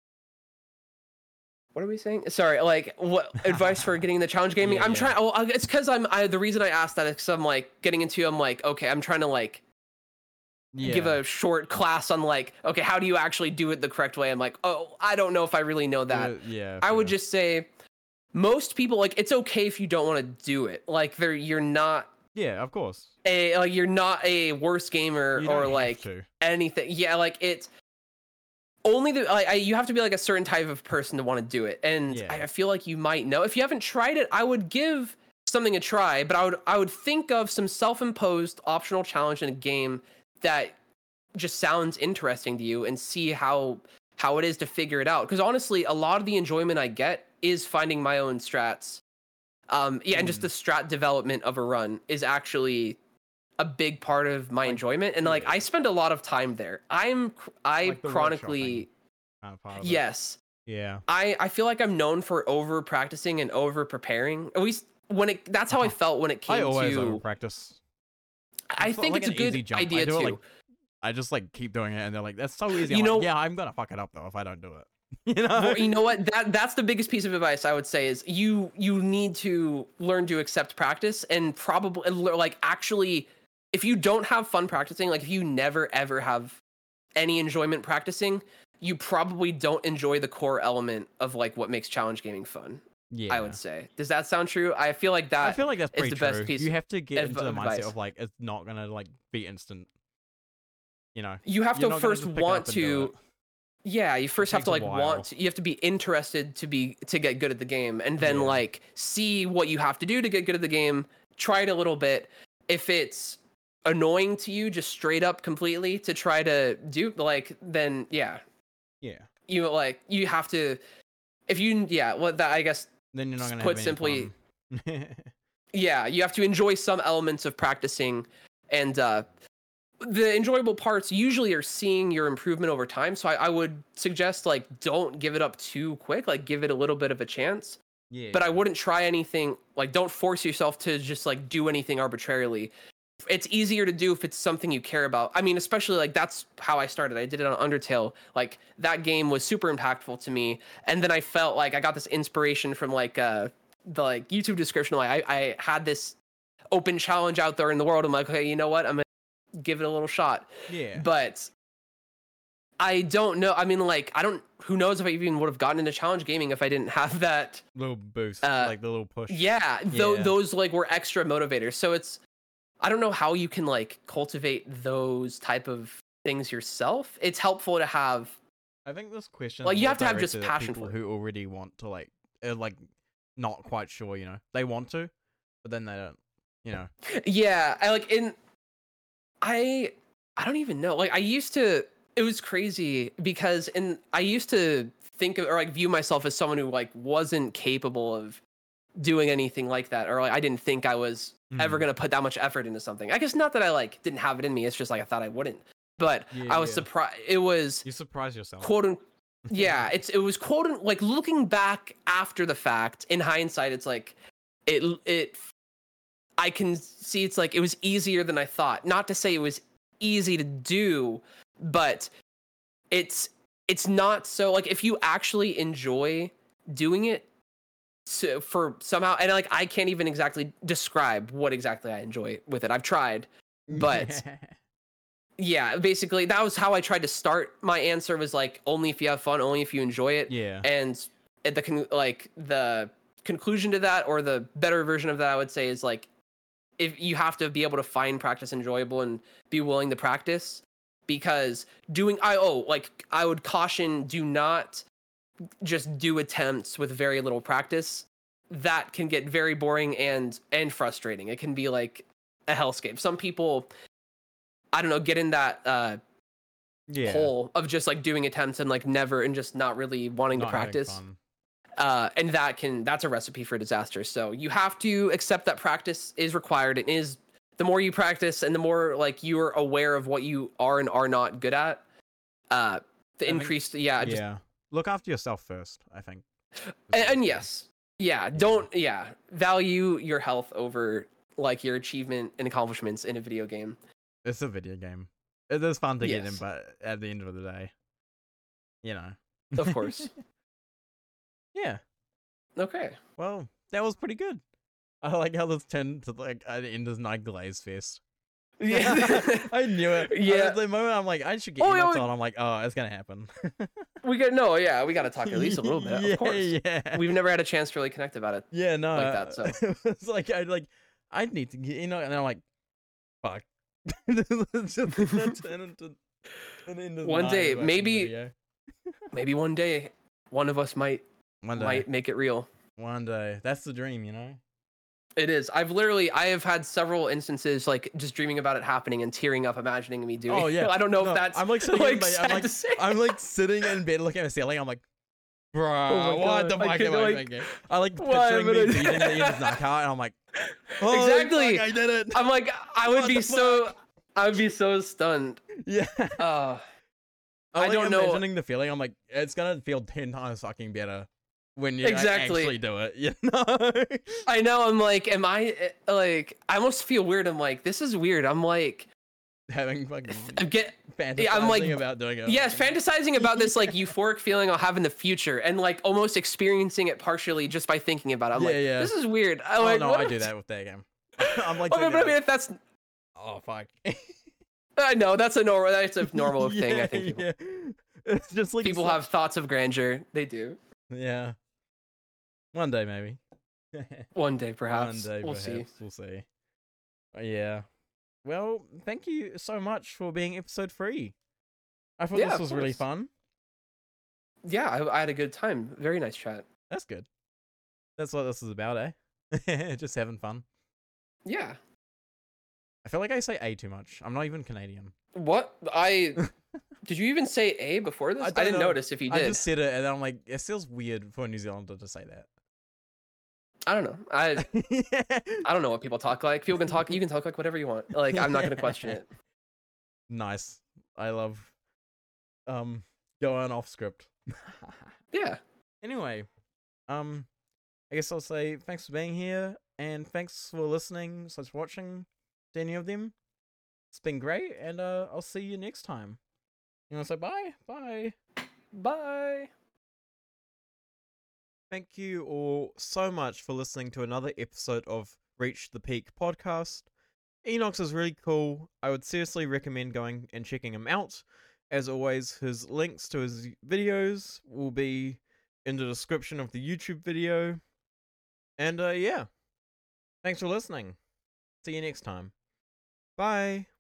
What are we saying? Sorry, like what advice for getting the challenge gaming? Yeah, I'm yeah. trying. Oh, I- it's because I'm. I, the reason I asked that is because I'm like getting into. I'm like, okay, I'm trying to like Yeah. give a short class on like, okay, how do you actually do it the correct way? I'm like, oh, I don't know if I really know that. Uh, yeah. I would fair. just say, most people like it's okay if you don't want to do it. Like, they're you're not Yeah, of course. a like you're not a worse gamer You don't or have like to. anything. Yeah, like it's only the like I, you have to be like a certain type of person to want to do it, and Yeah. I, I feel like you might know if you haven't tried it. I would give something a try, but I would I would think of some self-imposed optional challenge in a game that just sounds interesting to you, and see how how it is to figure it out. Because honestly, a lot of the enjoyment I get is finding my own strats. Um, yeah, and just Mm. the strat development of a run is actually a big part of my Like, enjoyment, and like yeah. I spend a lot of time there. I'm cr- I Like the chronically Kind of part of it. yes. Yeah. I I feel like I'm known for over practicing and over preparing. At least when it that's how I Uh-huh. felt when it came I always to. over practice. I think it's a good idea I do too. It, like, I just like keep doing it, and they're like, "That's so easy." You I'm know- like, yeah, I'm gonna fuck it up though if I don't do it. You know. Well, you know what? That that's the biggest piece of advice I would say is you you need to learn to accept practice, and probably and lear- like actually, if you don't have fun practicing, like if you never ever have any enjoyment practicing, you probably don't enjoy the core element of like what makes challenge gaming fun. yeah. I would say. Does that sound true? I feel like that. I feel like that's is pretty the best true. piece You have to get of into the advice. mindset of like it's not gonna like be instant. You know. you have You're to not gonna first just pick it want up and do to. it. Yeah, you first have takes to a like while. want. You have to be interested to be to get good at the game, and then Yeah. like see what you have to do to get good at the game. Try it a little bit. If it's annoying to you, just straight up completely to try to do like then yeah, Yeah. you like you have to. If you yeah, well that I guess Then you're not gonna Put have any simply- fun. yeah, you have to enjoy some elements of practicing, and uh the enjoyable parts usually are seeing your improvement over time. So I, I would suggest like don't give it up too quick, like give it a little bit of a chance. yeah. But I wouldn't try anything like don't force yourself to just like do anything arbitrarily. It's easier to do if it's something you care about. I mean, especially like that's how I started. I did it on Undertale. Like that game was super impactful to me, and then I felt like I got this inspiration from like uh the like YouTube description. Like I I had this open challenge out there in the world. I'm like, okay, you know what? I'm gonna give it a little shot. Yeah. But I don't know. I mean, like I don't. Who knows if I even would have gotten into challenge gaming if I didn't have that. Little boost, uh, like the little push. Yeah, tho- Yeah. those like were extra motivators. So it's I don't know how you can like cultivate those type of things yourself. It's helpful to have. I think this question. Like, is you more have to have just directed at passion people for it. who already want to like, are like, not quite sure. You know, they want to, but then they don't. You know. Yeah, I like in I I don't even know. Like I used to it was crazy because in I used to think of or like view myself as someone who like wasn't capable of doing anything like that, or like I didn't think I was Mm. ever gonna put that much effort into something. I guess not that I like didn't have it in me. It's just like I thought I wouldn't. But Yeah, I was yeah. surprised. It was You surprise yourself. quote un- yeah, it's it was quote un- like looking back after the fact. In hindsight, it's like it it. I can see it's like it was easier than I thought. Not to say it was easy to do, but it's it's not so like if you actually enjoy doing it. So for somehow, and like I can't even exactly describe what exactly I enjoy with it. I've tried, but yeah, basically that was how I tried to start. My answer was like only if you have fun, only if you enjoy it. Yeah. And at the con- like the conclusion to that, or the better version of that, I would say is like if you have to be able to find practice enjoyable and be willing to practice, because doing I oh like I would caution, do not just do attempts with very little practice. That can get very boring and and frustrating. It can be like a hellscape. Some people, I don't know, get in that uh Yeah. hole of just like doing attempts and like never and just not really wanting Not to having practice. fun. Uh and that can that's a recipe for disaster. So you have to accept that practice is required. It is the more you practice and the more like you're aware of what you are and are not good at, uh the I think- increased yeah, just Yeah. Look after yourself first, I think. and, and yes, yeah, don't yeah value your health over like your achievement and accomplishments in a video game. It's a video game. It is fun to get in, Yes. but at the end of the day, you know. Of course. Yeah. Okay. Well, that was pretty good. I like how this turned to like an Ender's Night Glaze Fest. Yeah. I knew it. Yeah. At the moment, I'm like, I should get Oh, Enox yeah, on. I'm like, oh, it's gonna happen. we got no. Yeah, we got to talk at least a little bit. yeah, Of course. Yeah. We've never had a chance to really connect about it. Yeah, no. like that, so. It's like I like I need to get you know, and I'm like, fuck. It's just gonna turn into an Ender's One Night day, fucking maybe- video. Maybe one day, one of us might One day. might make it real. One day. That's the dream, you know. It is. I've literally, I have had several instances like just dreaming about it happening and tearing up, imagining me doing. Oh it. yeah. I don't know No, if that's I'm like sitting like, in bed, sad I'm like to say. I'm like sitting in bed looking at the ceiling. I'm like, bruh, Oh my what the God, I fuck could, am I like, thinking? I like why picturing am me I- beating the Ender's Night out, and I'm like, oh, Exactly. fuck, I did it. I'm like, I would What be the so, I would be so stunned. Yeah. Uh, I'm I like don't know- imagining the feeling. I'm like, it's gonna feel ten times fucking better when you like, Exactly. actually do it. You know? I know. I'm like, am I uh, like? I almost feel weird. I'm like, this is weird. I'm like, Having fucking I'm get fantasizing I'm like- about doing it. yes, fantasizing about this like euphoric feeling I'll have in the future, and like almost experiencing it partially just by thinking about it. I'm Yeah, like, yeah. this is weird. I'm Oh like, no, what I if- do that with that game. I'm like, Oh, but sitting I there mean, like, if that's, oh fuck. I know that's a normal. That's a normal thing. Yeah, I think people, yeah. It's just like people such- have thoughts of grandeur. They do. Yeah. One day maybe. One day, perhaps. One day we'll perhaps. see. We'll see. But yeah. Well, thank you so much for being episode three. I thought Yeah, this of was really course. fun. Yeah, I, I had a good time. Very nice chat. That's good. That's what this is about, eh? Just having fun. Yeah. I feel like I say A too much. I'm not even Canadian. What I did you even say A before this? I I, don't didn't know. notice if you I did. just said it and I'm like, it feels weird for a New Zealander to say that. I don't know. I I don't know what people talk like. People can talk. You can talk like whatever you want. Like I'm not gonna question it. Nice. I love um going off script. Yeah. Anyway, um I guess I'll say thanks for being here and thanks for listening slash watching to any of them. It's been great and uh I'll see you next time. You wanna say bye? Bye. Bye. Thank you all so much for listening to another episode of Reach the Peak podcast. Enox is really cool. I would seriously recommend going and checking him out. As always, his links to his videos will be in the description of the YouTube video. And uh, yeah, thanks for listening. See you next time. Bye.